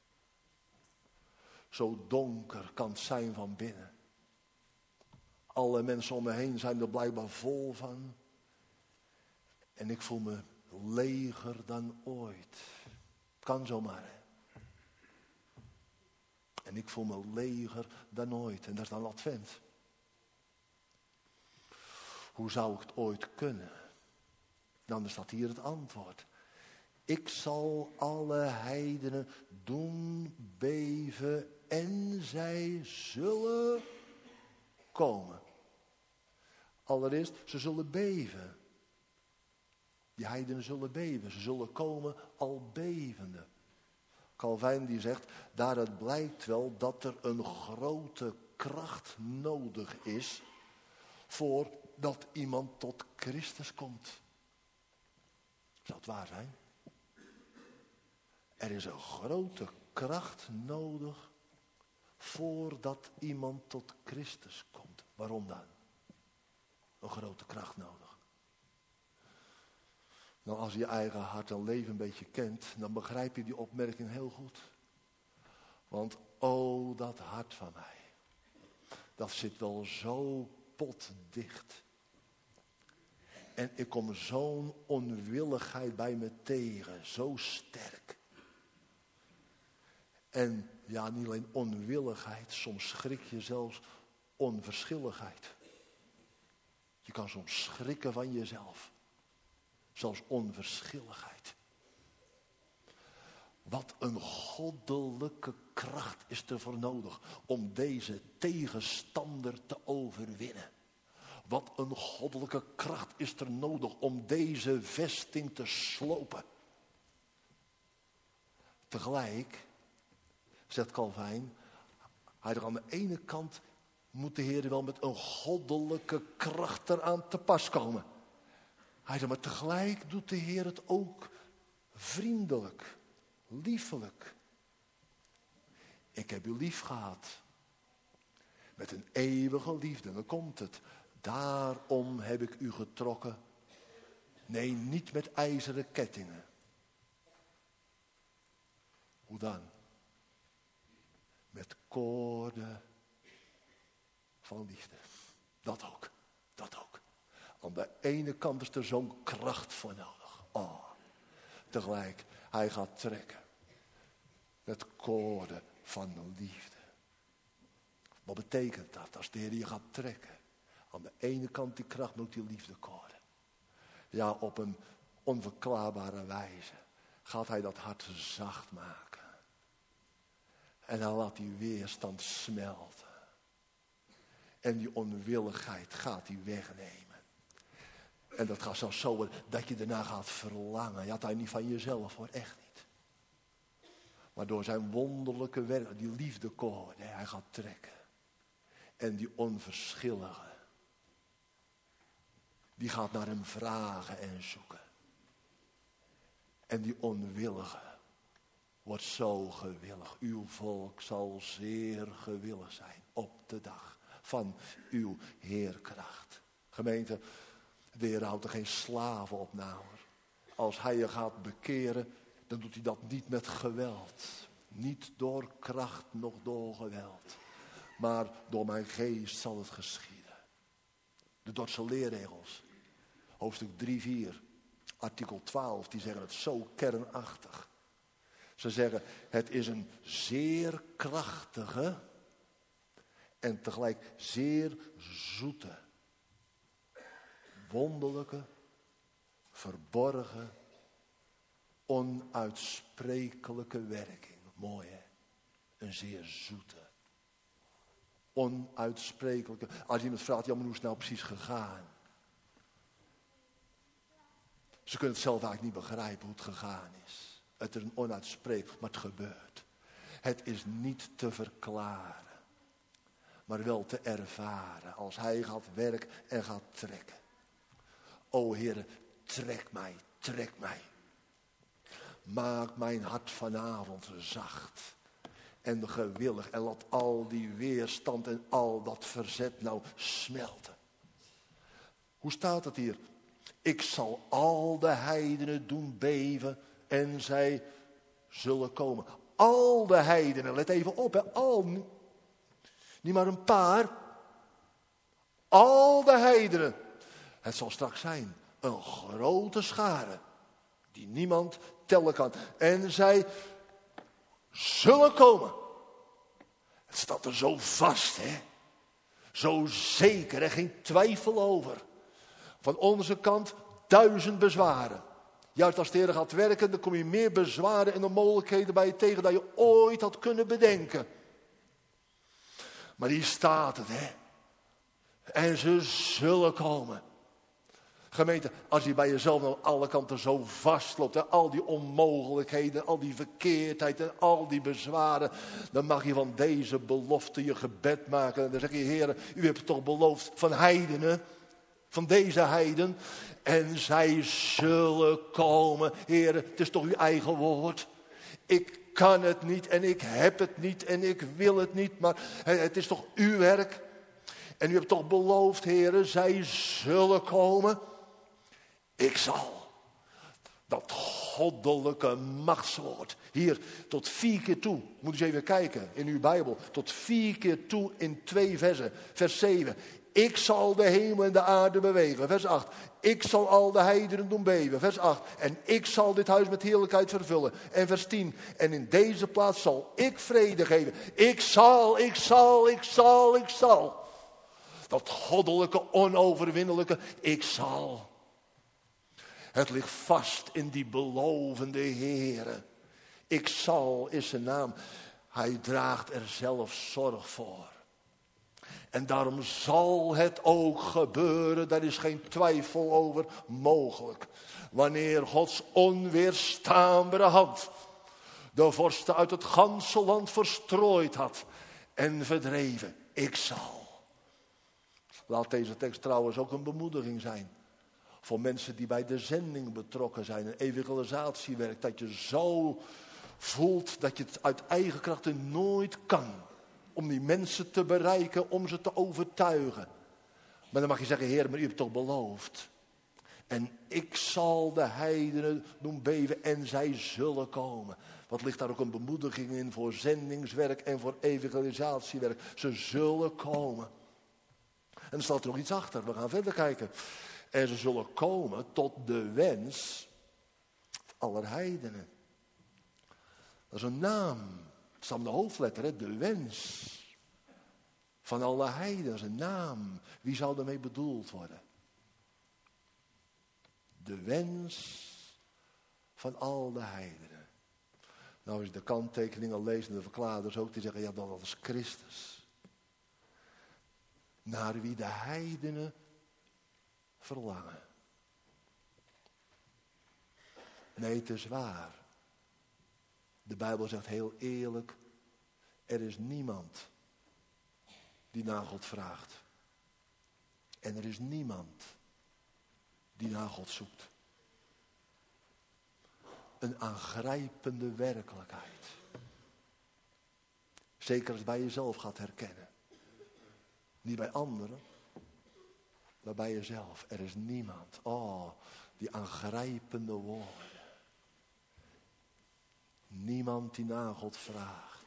Zo donker kan het zijn van binnen. Alle mensen om me heen zijn er blijkbaar vol van. En ik voel me leger dan ooit. Kan zomaar. Hè? En ik voel me leger dan ooit. En dat is dan Advent. Hoe zou ik het ooit kunnen? Dan staat hier het antwoord. Ik zal alle heidenen doen beven en zij zullen komen. Allereerst, ze zullen beven. Die heidenen zullen beven. Ze zullen komen al bevende. Calvijn die zegt, daaruit blijkt wel dat er een grote kracht nodig is voordat iemand tot Christus komt. Zou het waar zijn? Er is een grote kracht nodig voordat iemand tot Christus komt. Waarom dan? Een grote kracht nodig. Nou, als je je eigen hart en leven een beetje kent, dan begrijp je die opmerking heel goed. Want oh, dat hart van mij, dat zit wel zo potdicht. En ik kom zo'n onwilligheid bij me tegen, zo sterk. En ja, niet alleen onwilligheid, soms schrik je zelfs onverschilligheid. Je kan soms schrikken van jezelf. Zelfs onverschilligheid. Wat een goddelijke kracht is er voor nodig om deze tegenstander te overwinnen. Wat een goddelijke kracht is er nodig om deze vesting te slopen. Tegelijk, zegt Calvijn, hij er aan de ene kant moet de Heer wel met een goddelijke kracht eraan te pas komen. Hij zegt, maar tegelijk doet de Heer het ook vriendelijk, liefelijk. Ik heb u lief gehad. Met een eeuwige liefde, dan komt het. Daarom heb ik u getrokken. Nee, niet met ijzeren kettingen. Hoe dan? Met koorden van liefde. Dat ook, dat ook. Aan de ene kant is er zo'n kracht voor nodig. Oh, tegelijk, hij gaat trekken. Met koorden van liefde. Wat betekent dat als de Heer je gaat trekken? Aan de ene kant die kracht, maar ook die liefdekoorden. Ja, op een onverklaarbare wijze gaat hij dat hart zacht maken. En dan laat die weerstand smelten. En die onwilligheid gaat hij wegnemen. En dat gaat zelfs zo dat je daarna gaat verlangen. Ja, dat hij niet van jezelf hoor, echt niet. Maar door zijn wonderlijke werk, die liefdekoorden, hij gaat trekken. En die onverschillige, die gaat naar hem vragen en zoeken. En die onwillige wordt zo gewillig. Uw volk zal zeer gewillig zijn op de dag van uw heerkracht. Gemeente, de Heer houdt er geen slaven op na hoor. Als hij je gaat bekeren, dan doet hij dat niet met geweld. Niet door kracht, noch door geweld. Maar door mijn geest zal het geschieden. De Dordtse leerregels. Hoofdstuk 3-4. Artikel 12. Die zeggen het zo kernachtig. Ze zeggen het is een zeer krachtige. En tegelijk zeer zoete. Wonderlijke. Verborgen. Onuitsprekelijke werking. Mooi hè. Een zeer zoete. Onuitsprekelijke. Als iemand vraagt, ja, maar hoe is het nou precies gegaan? Ze kunnen het zelf eigenlijk niet begrijpen hoe het gegaan is. Het is een onuitsprekelijk, maar het gebeurt. Het is niet te verklaren, maar wel te ervaren als hij gaat werken en gaat trekken. O Heere, trek mij, trek mij. Maak mijn hart vanavond zacht en gewillig. En laat al die weerstand en al dat verzet nou smelten. Hoe staat het hier? Ik zal al de heidenen doen beven en zij zullen komen. Al de heidenen, let even op, hè, al, niet maar een paar. Al de heidenen. Het zal straks zijn een grote schare die niemand tellen kan. En zij zullen komen. Het staat er zo vast, hè. Zo zeker en geen twijfel over. Van onze kant 1000 bezwaren. Juist als de Heer gaat werken, dan kom je meer bezwaren en onmogelijkheden bij je tegen dan je ooit had kunnen bedenken. Maar hier staat het, hè. En ze zullen komen. Gemeente, als je bij jezelf aan alle kanten zo vastloopt, hè, al die onmogelijkheden, al die verkeerdheid en al die bezwaren, dan mag je van deze belofte je gebed maken. En dan zeg je, Heer, u hebt het toch beloofd van heidenen, van deze heiden. En zij zullen komen. Heer, het is toch uw eigen woord. Ik kan het niet en ik heb het niet en ik wil het niet, maar het is toch uw werk. En u hebt toch beloofd, Heer, zij zullen komen. Ik zal dat goddelijke machtswoord hier tot 4 keer toe. Moet eens even kijken in uw Bijbel. Tot 4 keer toe in 2 versen. Vers 7. Ik zal de hemel en de aarde bewegen. Vers 8. Ik zal al de heidenen doen beven. Vers 8. En ik zal dit huis met heerlijkheid vervullen. En vers 10. En in deze plaats zal ik vrede geven. Ik zal. Dat goddelijke, onoverwinnelijke. Ik zal. Het ligt vast in die belovende Heere. Ik zal is zijn naam. Hij draagt er zelf zorg voor. En daarom zal het ook gebeuren. Daar is geen twijfel over mogelijk. Wanneer Gods onweerstaanbare hand de vorsten uit het ganse land verstrooid had en verdreven. Ik zal. Laat deze tekst trouwens ook een bemoediging zijn. Voor mensen die bij de zending betrokken zijn. Een evangelisatiewerk. Dat je zo voelt dat je het uit eigen krachten nooit kan. Om die mensen te bereiken. Om ze te overtuigen. Maar dan mag je zeggen, Heer, maar u hebt toch beloofd. En ik zal de heidenen doen beven en zij zullen komen. Wat ligt daar ook een bemoediging in voor zendingswerk en voor evangelisatiewerk. Ze zullen komen. En er staat er nog iets achter. We gaan verder kijken. En ze zullen komen tot de wens aller heidenen. Dat is een naam. Het staat in de hoofdletter, hè? De wens van alle heidenen. Dat is een naam. Wie zou daarmee bedoeld worden? De wens van al de heidenen. Nou, als je de kanttekeningen leest en de verklaarders ook, die zeggen, ja, dat is Christus. Naar wie de heidenen verlangen. Nee, het is waar. De Bijbel zegt heel eerlijk, er is niemand die naar God vraagt. En er is niemand die naar God zoekt. Een aangrijpende werkelijkheid. Zeker als het bij jezelf gaat herkennen. Niet bij anderen, maar bij jezelf. Er is niemand. Oh, die aangrijpende woorden. Niemand die naar God vraagt.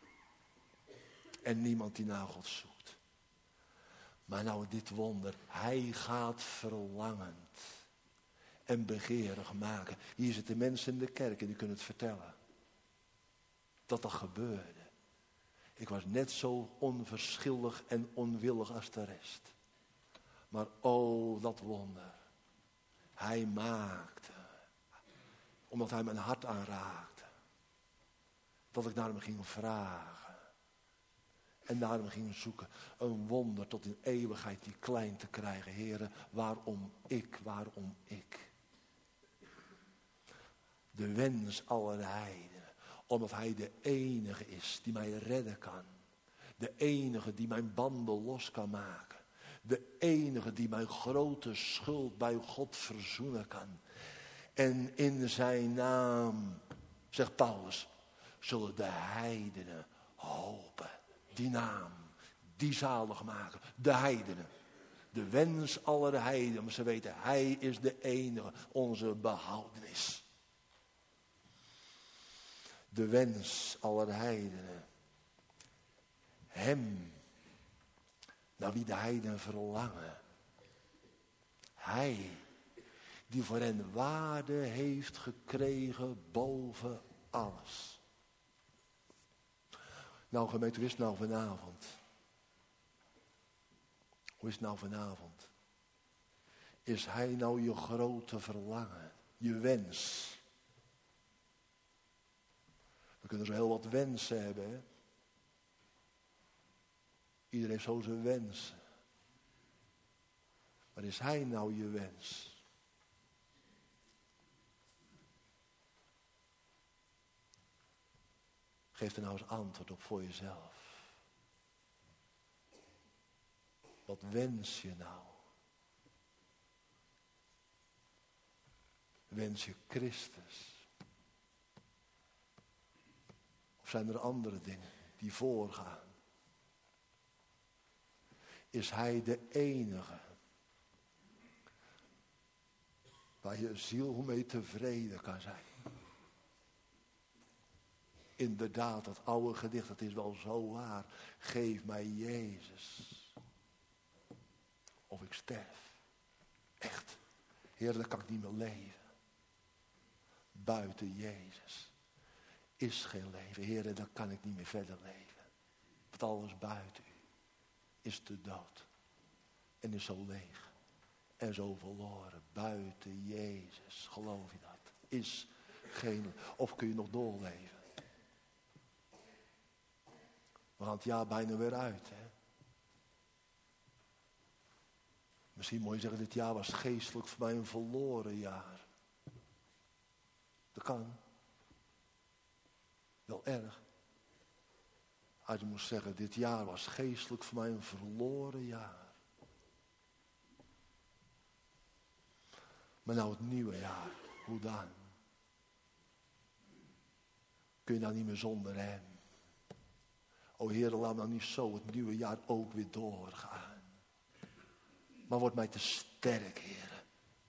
En niemand die naar God zoekt. Maar nou dit wonder. Hij gaat verlangend. En begeerig maken. Hier zitten mensen in de kerk en die kunnen het vertellen. Dat gebeurde. Ik was net zo onverschillig en onwillig als de rest. Maar oh, dat wonder. Hij maakte. Omdat hij mijn hart aanraakte. Dat ik naar hem ging vragen. En naar hem ging zoeken. Een wonder tot in eeuwigheid die klein te krijgen. Heren, waarom ik? Waarom ik? De wens aller heidenen. Omdat hij de enige is die mij redden kan. De enige die mijn banden los kan maken. De enige die mijn grote schuld bij God verzoenen kan. En in zijn naam, zegt Paulus, zullen de heidenen hopen. Die naam, die zalig maken. De heidenen. De wens aller heidenen. Maar ze weten, hij is de enige, onze behoudenis. De wens aller heidenen. Hem, naar wie de heidenen verlangen. Hij, die voor hen waarde heeft gekregen boven alles. Nou gemeente, hoe is het nou vanavond? Hoe is het nou vanavond? Is hij nou je grote verlangen? Je wens? We kunnen zo heel wat wensen hebben, hè? Iedereen heeft zo zijn wensen. Maar is hij nou je wens? Geef er nou eens antwoord op voor jezelf. Wat wens je nou? Wens je Christus? Of zijn er andere dingen die voorgaan? Is hij de enige waar je ziel mee tevreden kan zijn? Inderdaad, dat oude gedicht, dat is wel zo waar. Geef mij Jezus. Of ik sterf. Echt. Heer, dan kan ik niet meer leven. Buiten Jezus is geen leven. Heer, dan kan ik niet meer verder leven. Want alles buiten u is te dood. En is zo leeg. En zo verloren. Buiten Jezus. Geloof je dat? Is geen... Of kun je nog doorleven? We gaan het jaar bijna weer uit. Hè? Misschien moet je zeggen, dit jaar was geestelijk voor mij een verloren jaar. Dat kan. Wel erg. Als je moest zeggen, dit jaar was geestelijk voor mij een verloren jaar. Maar nou het nieuwe jaar, hoe dan? Kun je nou niet meer zonder hem? O Heer, laat nou niet zo het nieuwe jaar ook weer doorgaan. Maar word mij te sterk, Heer.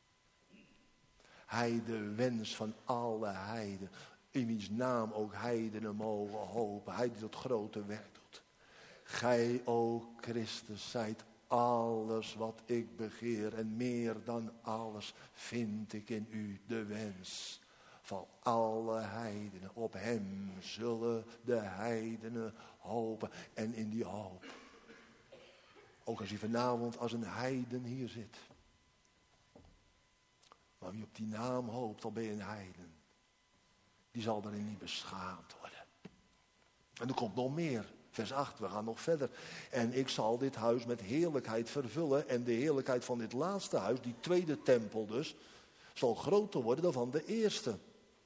Hij de wens van alle heiden. In wiens naam ook heidenen mogen hopen. Hij die dat grote werk doet. Gij, o Christus, zijt alles wat ik begeer. En meer dan alles vind ik in u de wens van alle heidenen. Op hem zullen de heidenen hopen. En in die hoop, ook als hij vanavond als een heiden hier zit. Maar wie op die naam hoopt, al ben je een heiden. Die zal daarin niet beschaamd worden. En er komt nog meer. Vers 8, we gaan nog verder. En ik zal dit huis met heerlijkheid vervullen. En de heerlijkheid van dit laatste huis, die tweede tempel dus, zal groter worden dan van de eerste.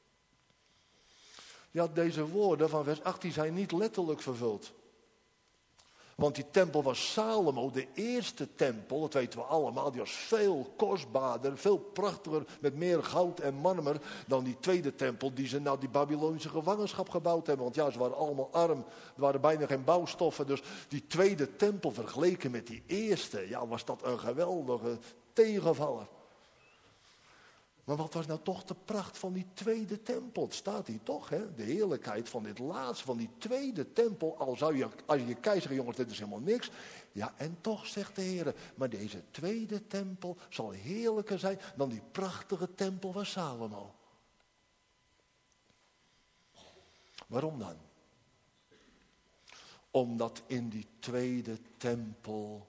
Ja, deze woorden van vers 18 zijn niet letterlijk vervuld. Want die tempel was Salomo, de eerste tempel, dat weten we allemaal. Die was veel kostbaarder, veel prachtiger, met meer goud en marmer dan die tweede tempel die ze nou die Babylonische gevangenschap gebouwd hebben. Want ja, ze waren allemaal arm, er waren bijna geen bouwstoffen. Dus die tweede tempel vergeleken met die eerste, ja, was dat een geweldige tegenvaller. Maar wat was nou toch de pracht van die tweede tempel? Het staat hier toch, hè? De heerlijkheid van dit laatste, van die tweede tempel. Als je kijkt, zeggen, jongens, dit is helemaal niks. Ja, en toch, zegt de Heer, maar deze tweede tempel zal heerlijker zijn dan die prachtige tempel van Salomo. Waarom dan? Omdat in die tweede tempel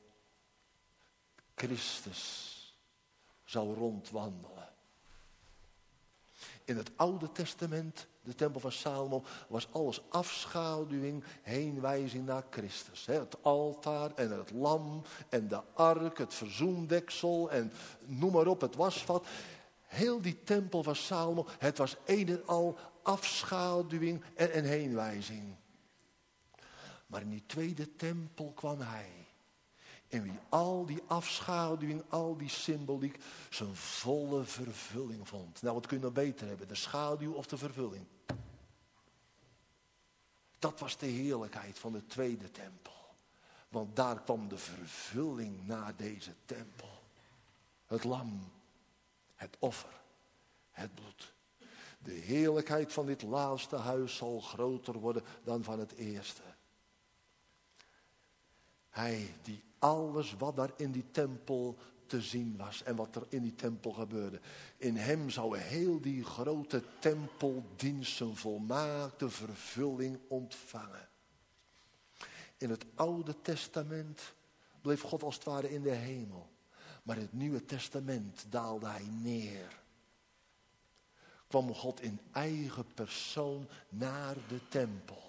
Christus zou rondwandelen. In het Oude Testament, de tempel van Salomo, was alles afschaduwing, heenwijzing naar Christus. Het altaar en het lam en de ark, het verzoendeksel en noem maar op, het wasvat. Heel die tempel van Salomo, het was een en al afschaduwing en heenwijzing. Maar in die tweede tempel kwam hij. in wie al die afschaduwing, al die symboliek zijn volle vervulling vond. Nou, wat kun je nou beter hebben? De schaduw of de vervulling? Dat was de heerlijkheid van de tweede tempel. Want daar kwam de vervulling na deze tempel. Het lam, het offer, het bloed. De heerlijkheid van dit laatste huis zal groter worden dan van het eerste. Hij die alles wat daar in die tempel te zien was en wat er in die tempel gebeurde. In hem zou heel die grote tempeldienst zijn volmaakte vervulling ontvangen. In het Oude Testament bleef God als het ware in de hemel. Maar in het Nieuwe Testament daalde hij neer. Kwam God in eigen persoon naar de tempel.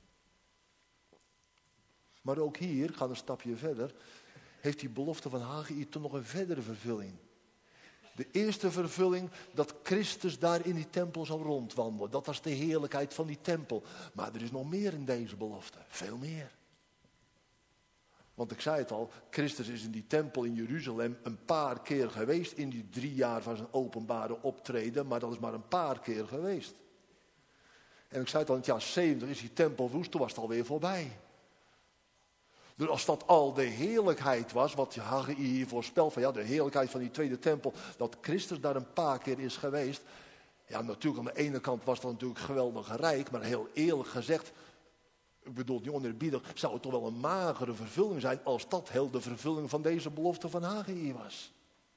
Maar ook hier, gaan een stapje verder, heeft die belofte van Haggai toch nog een verdere vervulling. De eerste vervulling dat Christus daar in die tempel zou rondwandelen. Dat was de heerlijkheid van die tempel. Maar er is nog meer in deze belofte. Veel meer. Want ik zei het al, Christus is in die tempel in Jeruzalem een paar keer geweest in die 3 jaar van zijn openbare optreden. Maar dat is maar een paar keer geweest. En ik zei het al, in het jaar 70 is die tempel woest, toen was het alweer voorbij. Dus als dat al de heerlijkheid was, wat Haggai hier voorspelt, van ja, de heerlijkheid van die tweede tempel, dat Christus daar een paar keer is geweest. Ja, natuurlijk aan de ene kant was dat natuurlijk geweldig rijk, maar heel eerlijk gezegd, ik bedoel niet oneerbiedig, zou het toch wel een magere vervulling zijn als dat heel de vervulling van deze belofte van Haggai was.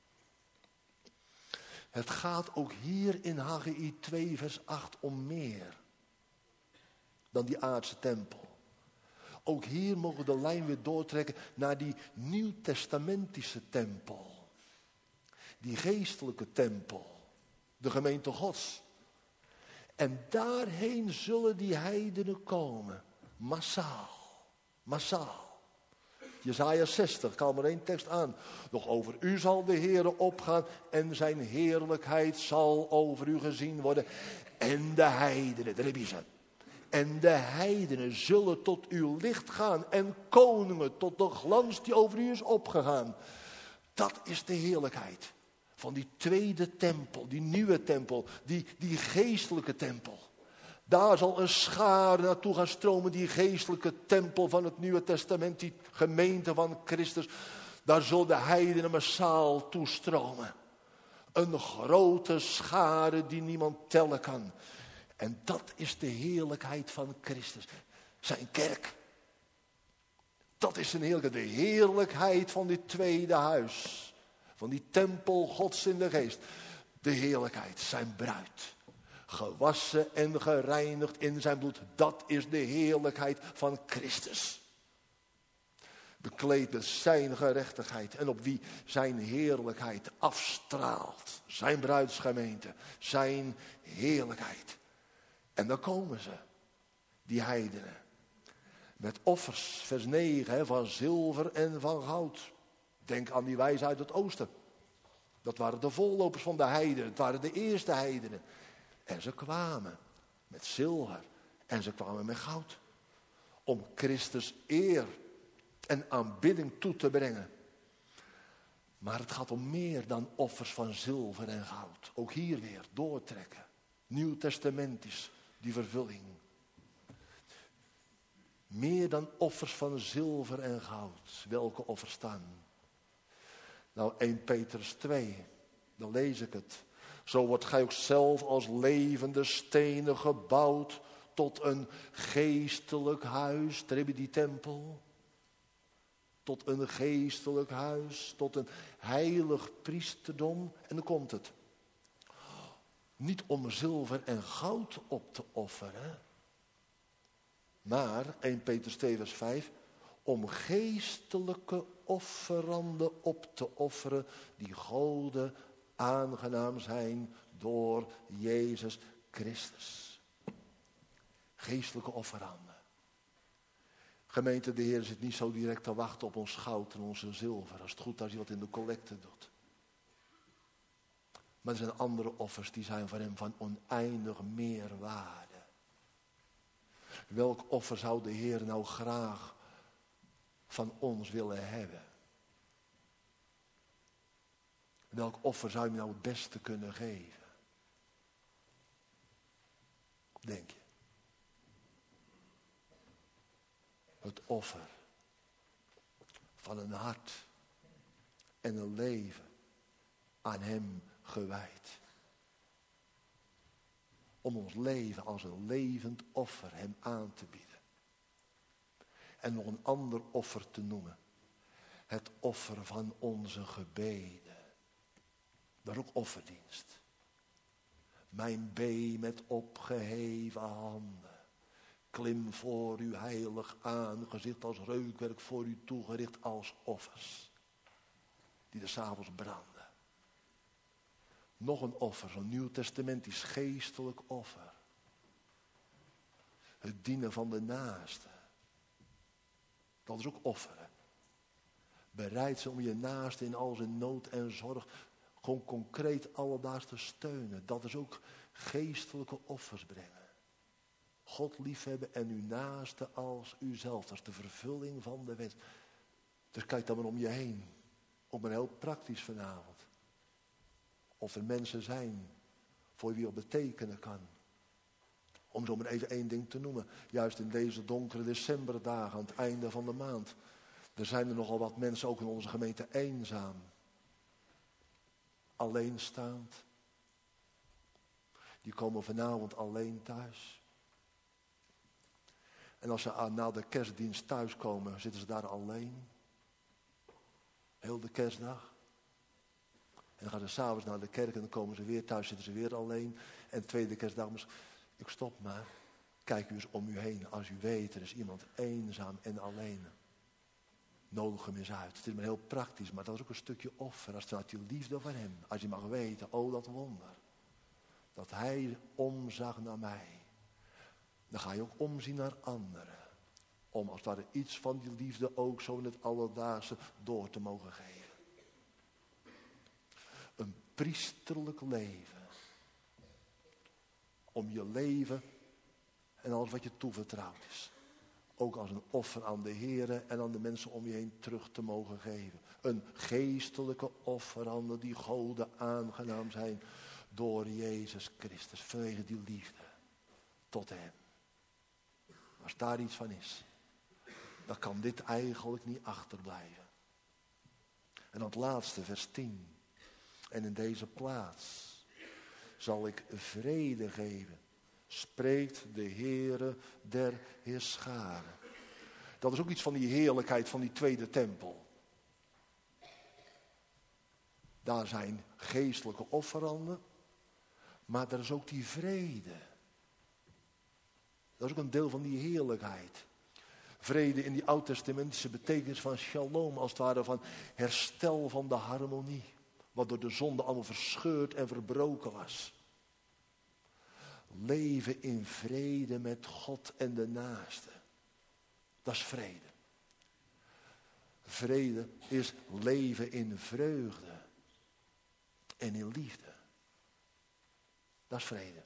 Het gaat ook hier in Haggai 2 vers 8 om meer dan die aardse tempel. Ook hier mogen we de lijn weer doortrekken naar die nieuwtestamentische tempel. Die geestelijke tempel. De gemeente Gods. En daarheen zullen die heidenen komen. Massaal. Massaal. Jesaja 60, ik haal maar 1 tekst aan. Nog over u zal de Heere opgaan en zijn heerlijkheid zal over u gezien worden. En de heidenen, daar heb je ze. En de heidenen zullen tot uw licht gaan en koningen tot de glans die over u is opgegaan. Dat is de heerlijkheid van die tweede tempel, die nieuwe tempel, die geestelijke tempel. Daar zal een schare naartoe gaan stromen, die geestelijke tempel van het Nieuwe Testament, die gemeente van Christus. Daar zullen de heidenen massaal toestromen. Een grote schare die niemand tellen kan. En dat is de heerlijkheid van Christus. Zijn kerk. Dat is zijn heerlijkheid. De heerlijkheid van dit tweede huis. Van die tempel Gods in de geest. De heerlijkheid, zijn bruid. Gewassen en gereinigd in zijn bloed. Dat is de heerlijkheid van Christus. Bekleed met zijn gerechtigheid. En op wie zijn heerlijkheid afstraalt. Zijn bruidsgemeente. Zijn heerlijkheid. En dan komen ze, die heidenen, met offers, vers 9, van zilver en van goud. Denk aan die wijzen uit het oosten. Dat waren de voorlopers van de heidenen, het waren de eerste heidenen. En ze kwamen met zilver en ze kwamen met goud. Om Christus eer en aanbidding toe te brengen. Maar het gaat om meer dan offers van zilver en goud. Ook hier weer doortrekken. Nieuwtestamentisch. Die vervulling. Meer dan offers van zilver en goud. Welke offers staan? Nou, 1 Petrus 2. Dan lees ik het. Zo wordt gij ook zelf als levende stenen gebouwd tot een geestelijk huis. Daar heb je die tempel. Tot een geestelijk huis. Tot een heilig priesterdom. En dan komt het. Niet om zilver en goud op te offeren. Maar, 1 Petrus 2 vers 5. Om geestelijke offeranden op te offeren. Die Gode aangenaam zijn door Jezus Christus. Geestelijke offeranden. Gemeente, de Heer zit niet zo direct te wachten op ons goud en onze zilver. Als het goed is als hij wat in de collecte doet. Maar er zijn andere offers die zijn voor hem van oneindig meer waarde. Welk offer zou de Heer nou graag van ons willen hebben? Welk offer zou je me nou het beste kunnen geven? Denk je? Het offer van een hart en een leven aan hem gewijd. Om ons leven als een levend offer hem aan te bieden. En nog een ander offer te noemen. Het offer van onze gebeden. Dat is ook offerdienst. Mijn bee met opgeheven handen. Klim voor uw heilig aangezicht als reukwerk voor u toegericht als offers. Die er 's avonds branden. Nog een offer, zo'n nieuwtestamentisch geestelijk offer. Het dienen van de naaste. Dat is ook offeren. Bereid zijn om je naaste in al zijn nood en zorg gewoon concreet alledaags te steunen. Dat is ook geestelijke offers brengen. God liefhebben en uw naaste als uzelf. Dat is de vervulling van de wet. Dus kijk dan maar om je heen. Ook maar heel praktisch vanavond. Of er mensen zijn voor wie het betekenen kan. Om zo maar even één ding te noemen. Juist in deze donkere decemberdagen aan het einde van de maand. Er zijn er nogal wat mensen ook in onze gemeente eenzaam. Alleenstaand. Die komen vanavond alleen thuis. En als ze na de kerstdienst thuiskomen, zitten ze daar alleen. Heel de kerstdag. En dan gaan ze 's avonds naar de kerk en dan komen ze weer thuis, zitten ze weer alleen. En tweede kerstdag, ik stop maar. Kijk u eens om u heen. Als u weet, er is iemand eenzaam en alleen. Nodig hem eens uit. Het is maar heel praktisch, maar dat is ook een stukje offer. Als het vanuit die liefde van hem. Als je mag weten, oh dat wonder. Dat hij omzag naar mij. Dan ga je ook omzien naar anderen. Om als het ware iets van die liefde ook zo in het alledaagse door te mogen geven. Een priesterlijk leven. Om je leven en alles wat je toevertrouwd is. Ook als een offer aan de Heere en aan de mensen om je heen terug te mogen geven. Een geestelijke offeranden die Gode aangenaam zijn door Jezus Christus. Vanwege die liefde tot hem. Als daar iets van is, dan kan dit eigenlijk niet achterblijven. En dan het laatste, vers 10. En in deze plaats zal ik vrede geven, spreekt de Heere der Heerscharen. Dat is ook iets van die heerlijkheid van die tweede tempel. Daar zijn geestelijke offeranden, maar er is ook die vrede. Dat is ook een deel van die heerlijkheid. Vrede in die oud-testamentische betekenis van shalom, als het ware van herstel van de harmonie. Wat door de zonde allemaal verscheurd en verbroken was. Leven in vrede met God en de naaste. Dat is vrede. Vrede is leven in vreugde. En in liefde. Dat is vrede.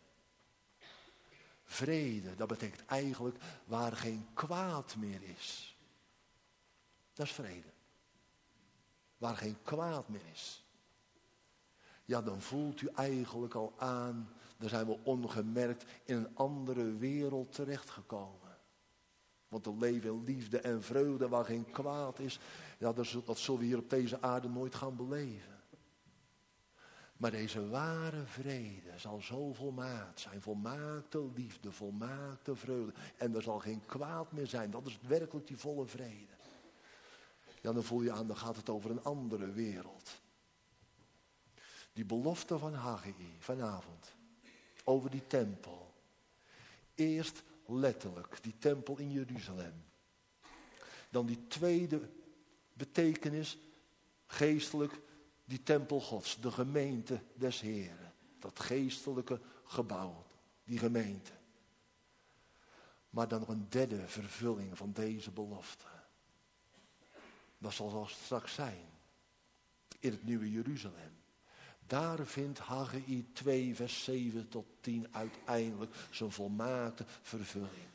Vrede, dat betekent eigenlijk waar geen kwaad meer is. Dat is vrede. Waar geen kwaad meer is. Ja, dan voelt u eigenlijk al aan, dan zijn we ongemerkt in een andere wereld terechtgekomen. Want we leven in liefde en vreugde waar geen kwaad is. Ja, dat zullen we hier op deze aarde nooit gaan beleven. Maar deze ware vrede zal zo volmaakt zijn. Volmaakte liefde, volmaakte vreugde. En er zal geen kwaad meer zijn. Dat is werkelijk die volle vrede. Ja, dan voel je aan, dan gaat het over een andere wereld. Die belofte van Haggai vanavond. Over die tempel. Eerst letterlijk, die tempel in Jeruzalem. Dan die tweede betekenis, geestelijk, die tempel Gods, de gemeente des Heren. Dat geestelijke gebouw, die gemeente. Maar dan nog een derde vervulling van deze belofte. Dat zal straks zijn. In het nieuwe Jeruzalem. Daar vindt Haggai 2 vers 7 tot 10 uiteindelijk zijn volmaakte vervulling.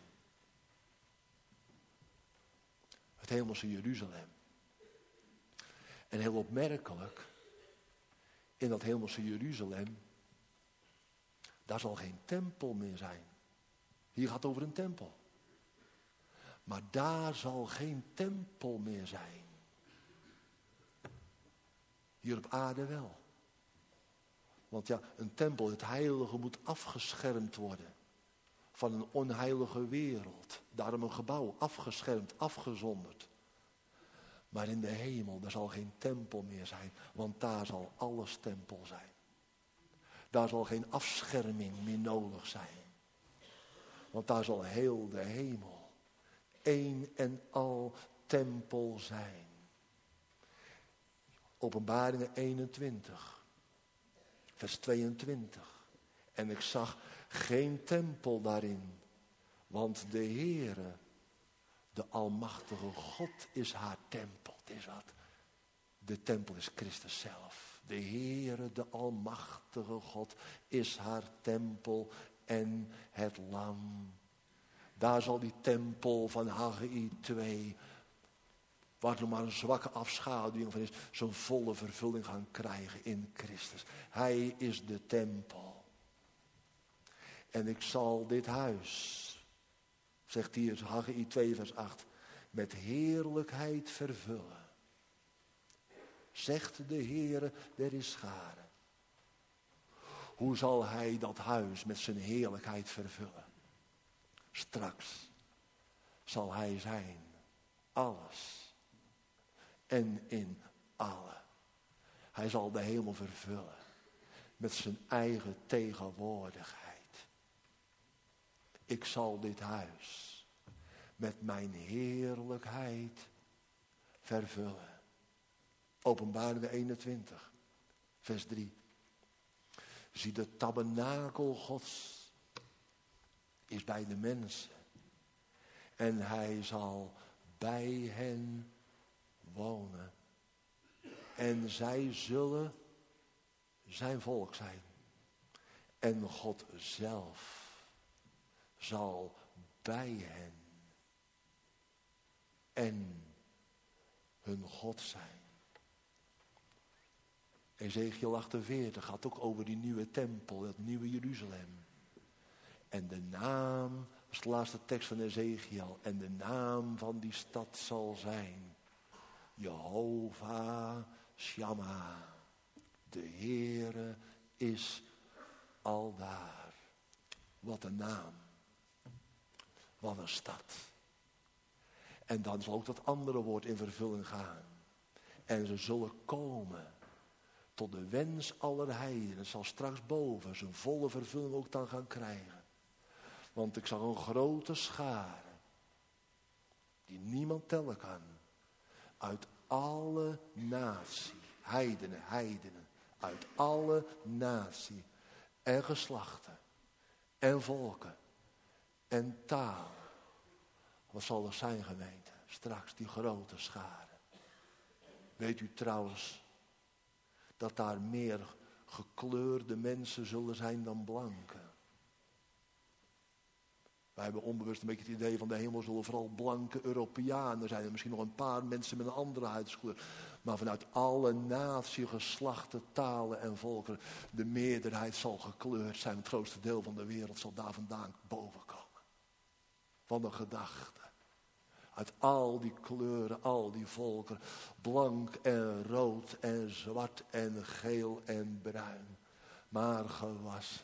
Het hemelse Jeruzalem. En heel opmerkelijk, in dat hemelse Jeruzalem, daar zal geen tempel meer zijn. Hier gaat het over een tempel. Maar daar zal geen tempel meer zijn. Hier op aarde wel. Want ja, een tempel, het heilige, moet afgeschermd worden van een onheilige wereld. Daarom een gebouw, afgeschermd, afgezonderd. Maar in de hemel, daar zal geen tempel meer zijn, want daar zal alles tempel zijn. Daar zal geen afscherming meer nodig zijn. Want daar zal heel de hemel, één en al tempel zijn. Openbaringen 21, vers 22. En ik zag geen tempel daarin, want de Heere, de Almachtige God, is haar tempel. Het is wat? De tempel is Christus zelf. De Heere, de Almachtige God, is haar tempel en het lam. Daar zal die tempel van Haggai 2, waar er maar een zwakke afschaduwing van is, zijn volle vervulling gaan krijgen in Christus. Hij is de tempel. En ik zal dit huis, zegt hier Haggai 2 vers 8, met heerlijkheid vervullen. Zegt de Heere der Heerscharen. Hoe zal hij dat huis met zijn heerlijkheid vervullen? Straks zal hij zijn alles en in alle. Hij zal de hemel vervullen met zijn eigen tegenwoordigheid. Ik zal dit huis met mijn heerlijkheid vervullen. Openbaringen 21, vers 3. Zie, de tabernakel Gods is bij de mensen. En hij zal bij hen wonen. En zij zullen zijn volk zijn. En God zelf zal bij hen en hun God zijn. Ezekiel 48 gaat ook over die nieuwe tempel, het nieuwe Jeruzalem. En de naam, dat is de laatste tekst van Ezekiel, en de naam van die stad zal zijn Jehovah Shammah. De Heere is aldaar. Wat een naam. Wat een stad. En dan zal ook dat andere woord in vervulling gaan. En ze zullen komen tot de wens aller heidenen. Het zal straks boven zijn volle vervulling ook dan gaan krijgen. Want ik zag een grote schare, die niemand tellen kan, uit alle natie, heidenen, uit alle natie en geslachten en volken en talen. Wat zal er zijn, gemeente? Straks die grote schare. Weet u trouwens dat daar meer gekleurde mensen zullen zijn dan blanke? Wij hebben onbewust een beetje het idee van de hemel zullen vooral blanke Europeanen zijn. En misschien nog een paar mensen met een andere huidskleur. Maar vanuit alle natie, geslachten, talen en volkeren. De meerderheid zal gekleurd zijn. Het grootste deel van de wereld zal daar vandaan bovenkomen. Van de gedachte. Uit al die kleuren, al die volkeren. Blank en rood en zwart en geel en bruin. Maar gewassen.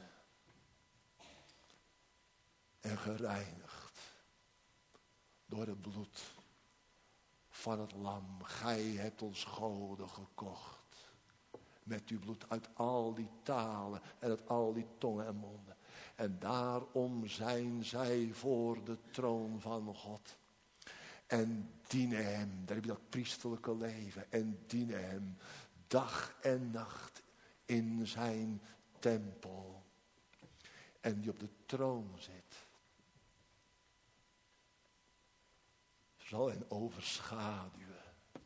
En gereinigd. Door het bloed van het lam. Gij hebt ons goden gekocht. Met uw bloed uit al die talen en uit al die tongen en monden. En daarom zijn zij voor de troon van God. En dienen hem, daar heb je dat priesterlijke leven. En dienen hem dag en nacht in zijn tempel. En die op de troon zit. Zal hen overschaduwen.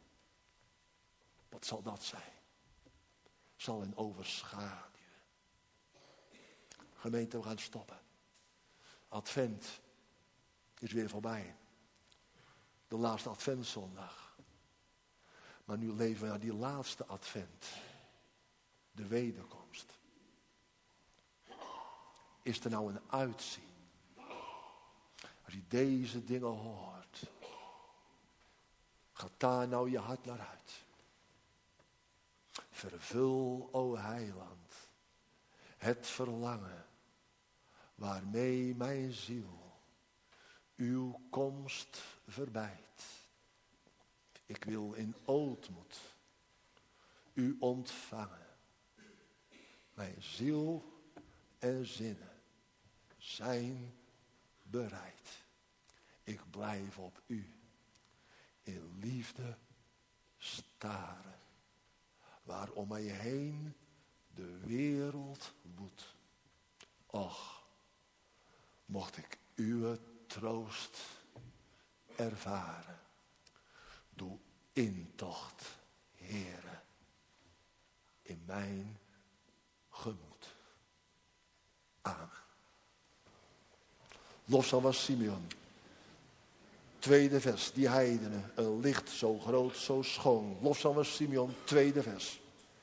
Wat zal dat zijn? Zal hen overschaduwen. Gemeente, we gaan stoppen. Advent is weer voorbij. De laatste adventszondag. Maar nu leven we naar die laatste advent. de wederkomst. Is er nou een uitzien? Als je deze dingen hoort, gaat daar nou je hart naar uit. Vervul, o heiland, het verlangen waarmee mijn ziel uw komst verbijt. Ik wil in ootmoed u ontvangen. Mijn ziel en zinnen zijn bereid. Ik blijf op u in liefde staren. Waar om mij heen de wereld woedt. Och, mocht ik uw troost ervaren. Doe intocht, Heere, in mijn gemoed. Amen. Lofzang was Simeon. Tweede vers, die heidenen, een licht zo groot, zo schoon. Lofzang was Simeon, tweede vers.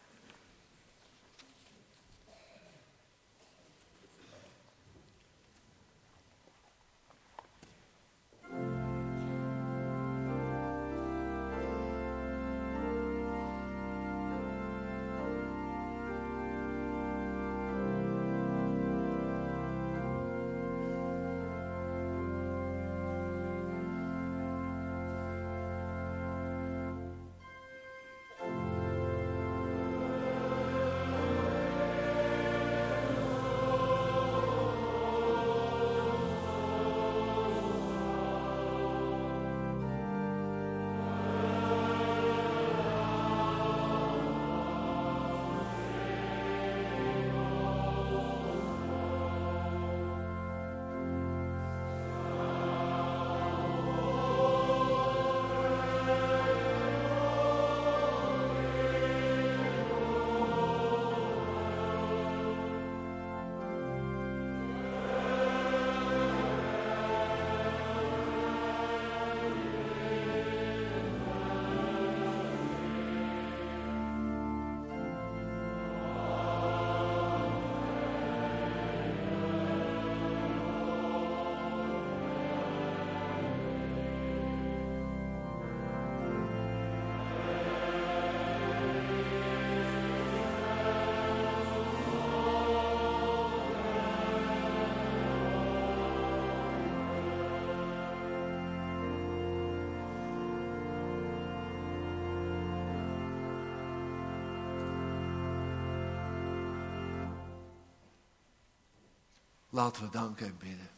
Laten we danken en bidden.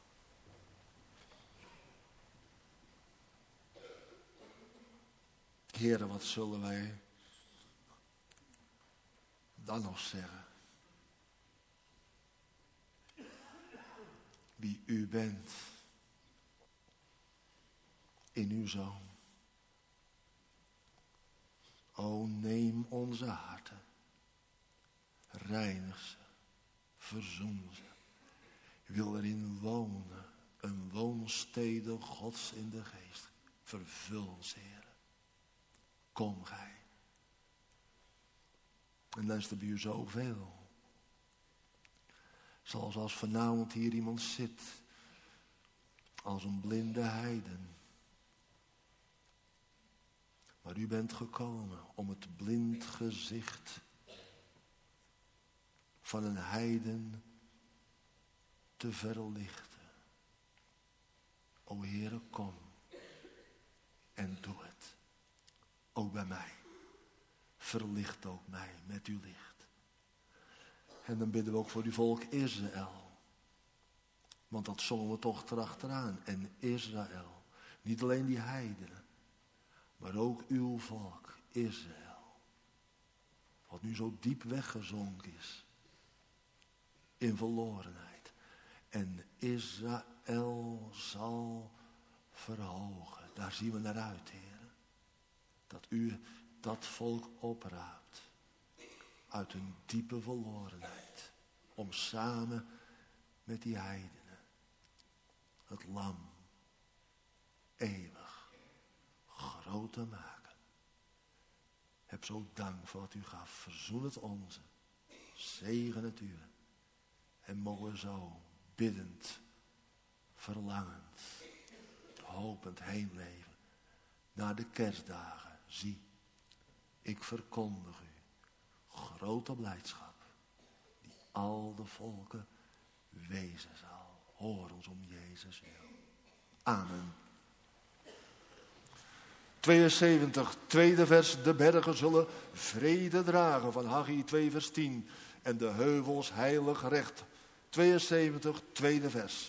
Heere, wat zullen wij dan nog zeggen? Wie u bent in uw Zoon. O, neem onze harten, reinig ze, verzoen ze. Wil erin wonen, een woonstede Gods in de geest. Vervul ze, Heer. Kom gij. En dan is er bij u zoveel. Zoals als vanavond hier iemand zit, als een blinde heiden. Maar u bent gekomen om het blind gezicht van een heiden te verlichten. O Heere, kom en doe het. Ook bij mij. Verlicht ook mij met uw licht. En dan bidden we ook voor uw volk Israël. Want dat zongen we toch erachteraan. En Israël. Niet alleen die heidenen. Maar ook uw volk Israël. Wat nu zo diep weggezonken is. In verlorenheid. En Israël zal verhogen. Daar zien we naar uit, Heer. Dat u dat volk opraapt. Uit een diepe verlorenheid. Om samen met die heidenen. Het lam. Eeuwig. Groot te maken. Heb heb zo dank voor wat u gaf. Verzoen het onze. Zegen het u. En mogen we zo biddend, verlangend, hopend heen leven naar de kerstdagen. Zie, ik verkondig u grote blijdschap die al de volken wezen zal. Hoor ons om Jezus wil. Amen. 72, tweede vers. De bergen zullen vrede dragen, van Haggai 2 vers 10. En de heuvels heilig recht. 72, tweede vers.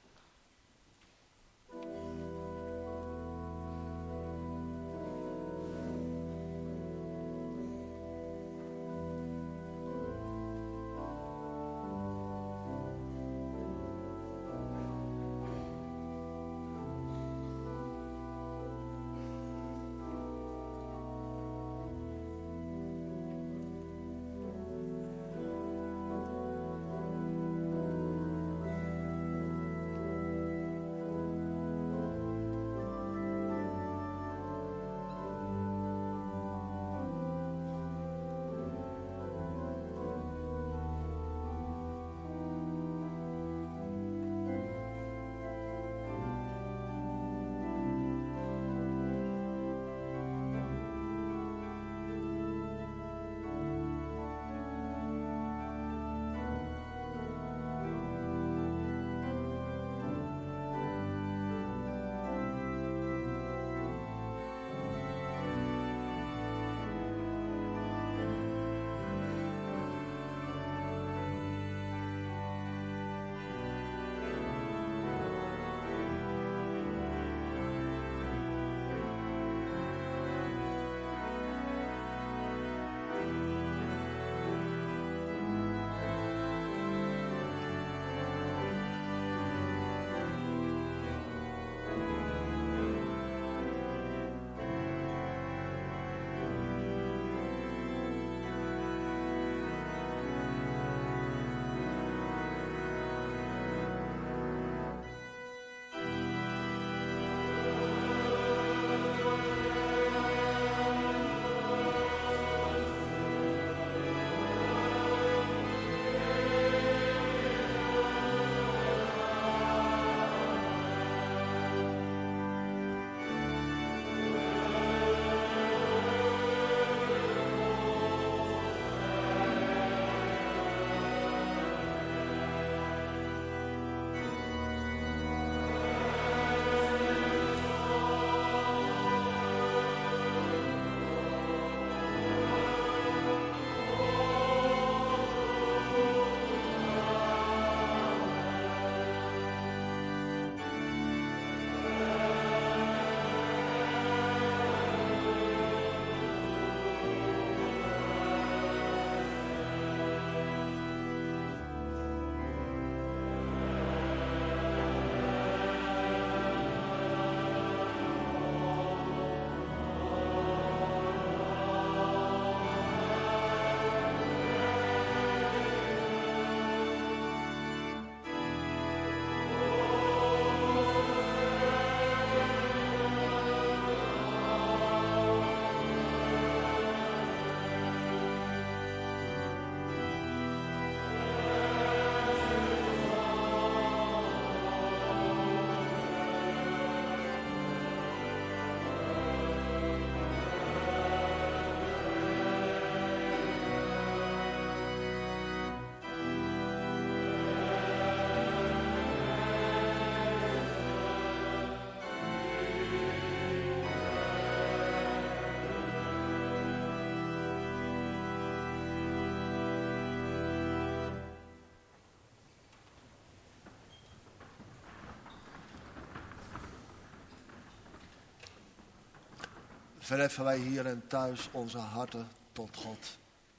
verheffen wij hier en thuis onze harten tot God.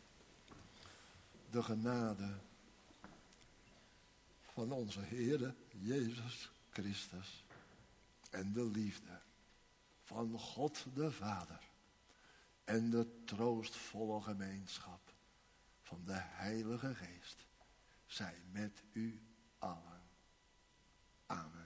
De genade van onze Heere Jezus Christus en de liefde van God de Vader en de troostvolle gemeenschap van de Heilige Geest zij met u allen. Amen.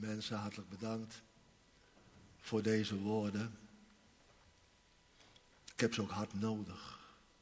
mensen, hartelijk bedankt voor deze woorden. Ik heb ze ook hard nodig.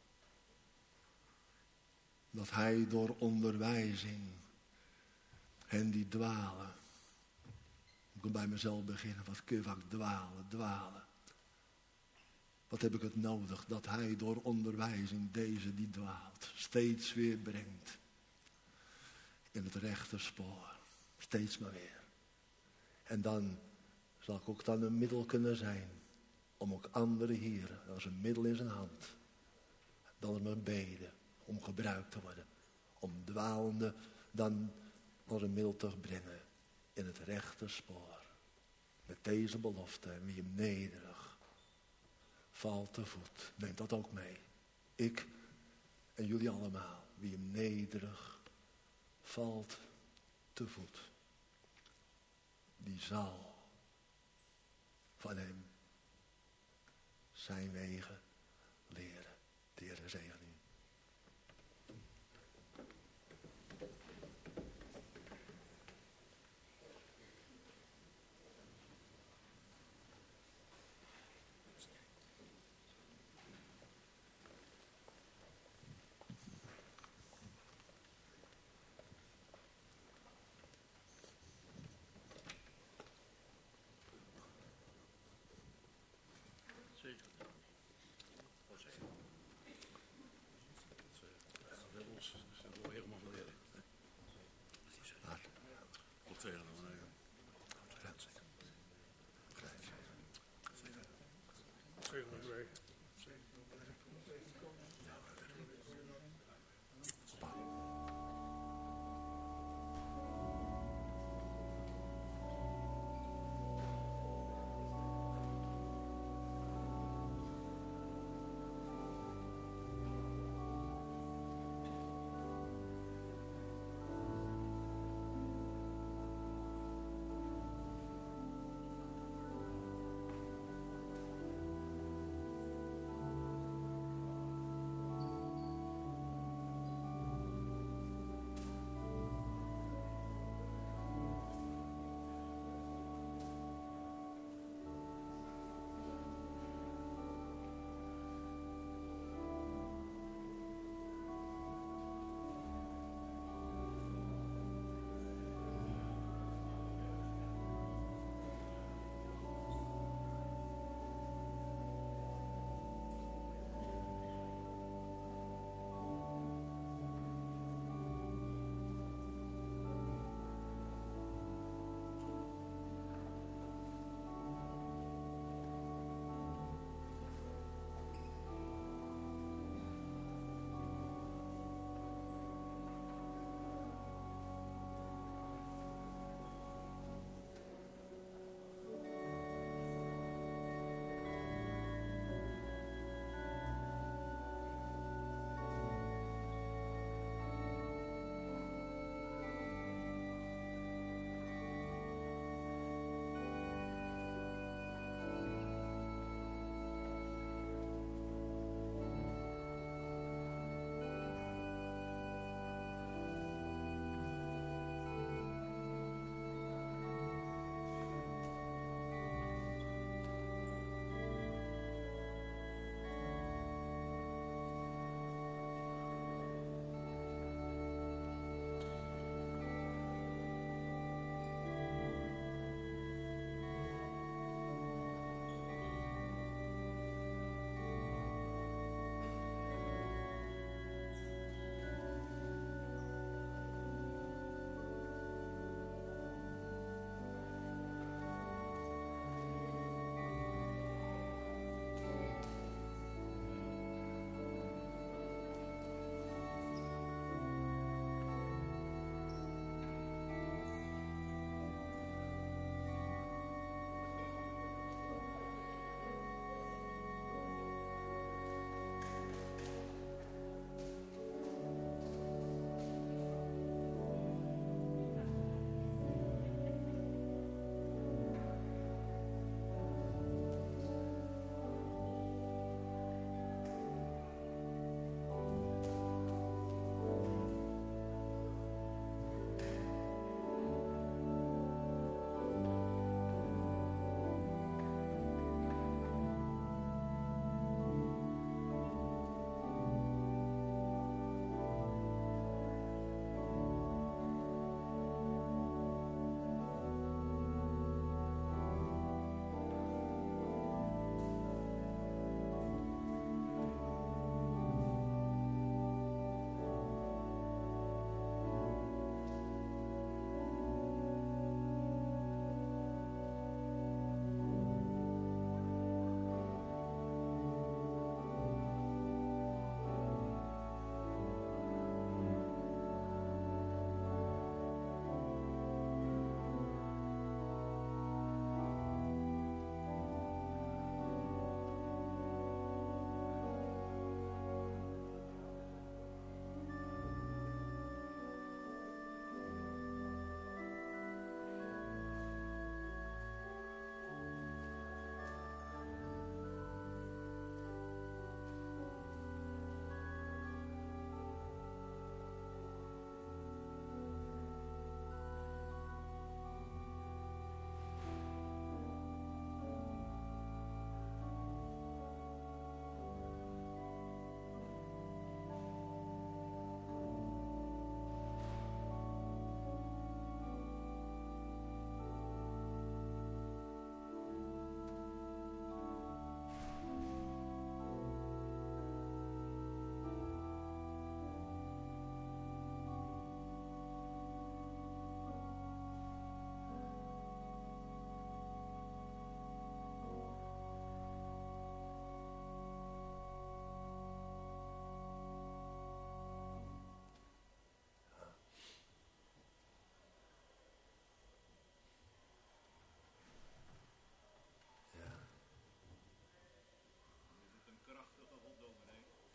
Dat hij door onderwijzing hen die dwalen. Ik kan bij mezelf beginnen. Wat kun je vaak dwalen. Wat heb ik het nodig dat hij door onderwijzing deze die dwaalt steeds weer brengt in het rechte spoor. Steeds maar weer. En dan zal ik ook dan een middel kunnen zijn om ook andere heren als een middel in zijn hand. Dan is mijn beden om gebruikt te worden. Om dwalende dan als een middel te brengen in het rechte spoor. Met deze belofte. En wie hem nederig valt te voet. Neem dat ook mee. Ik en jullie allemaal. Wie hem nederig valt te voet. Die zal van hem zijn wegen leren. De Heer zegen u.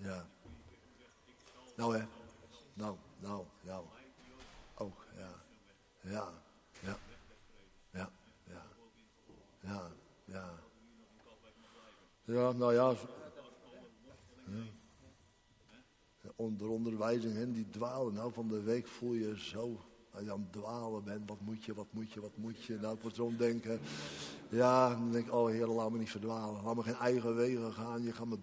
Ja. Nou hè. Nou. Ook, ja. Ja. Ja. Ja. Ja. Ja. Ja. Ja, nou ja. De onderwijzing, hè, die dwalen. Nou, van de week voel je zo, als je aan het dwalen bent. Wat moet je. Nou, ik word zo'n denken. Ja, dan denk ik, oh Heer, laat me niet verdwalen. Laat me geen eigen wegen gaan. Je gaat me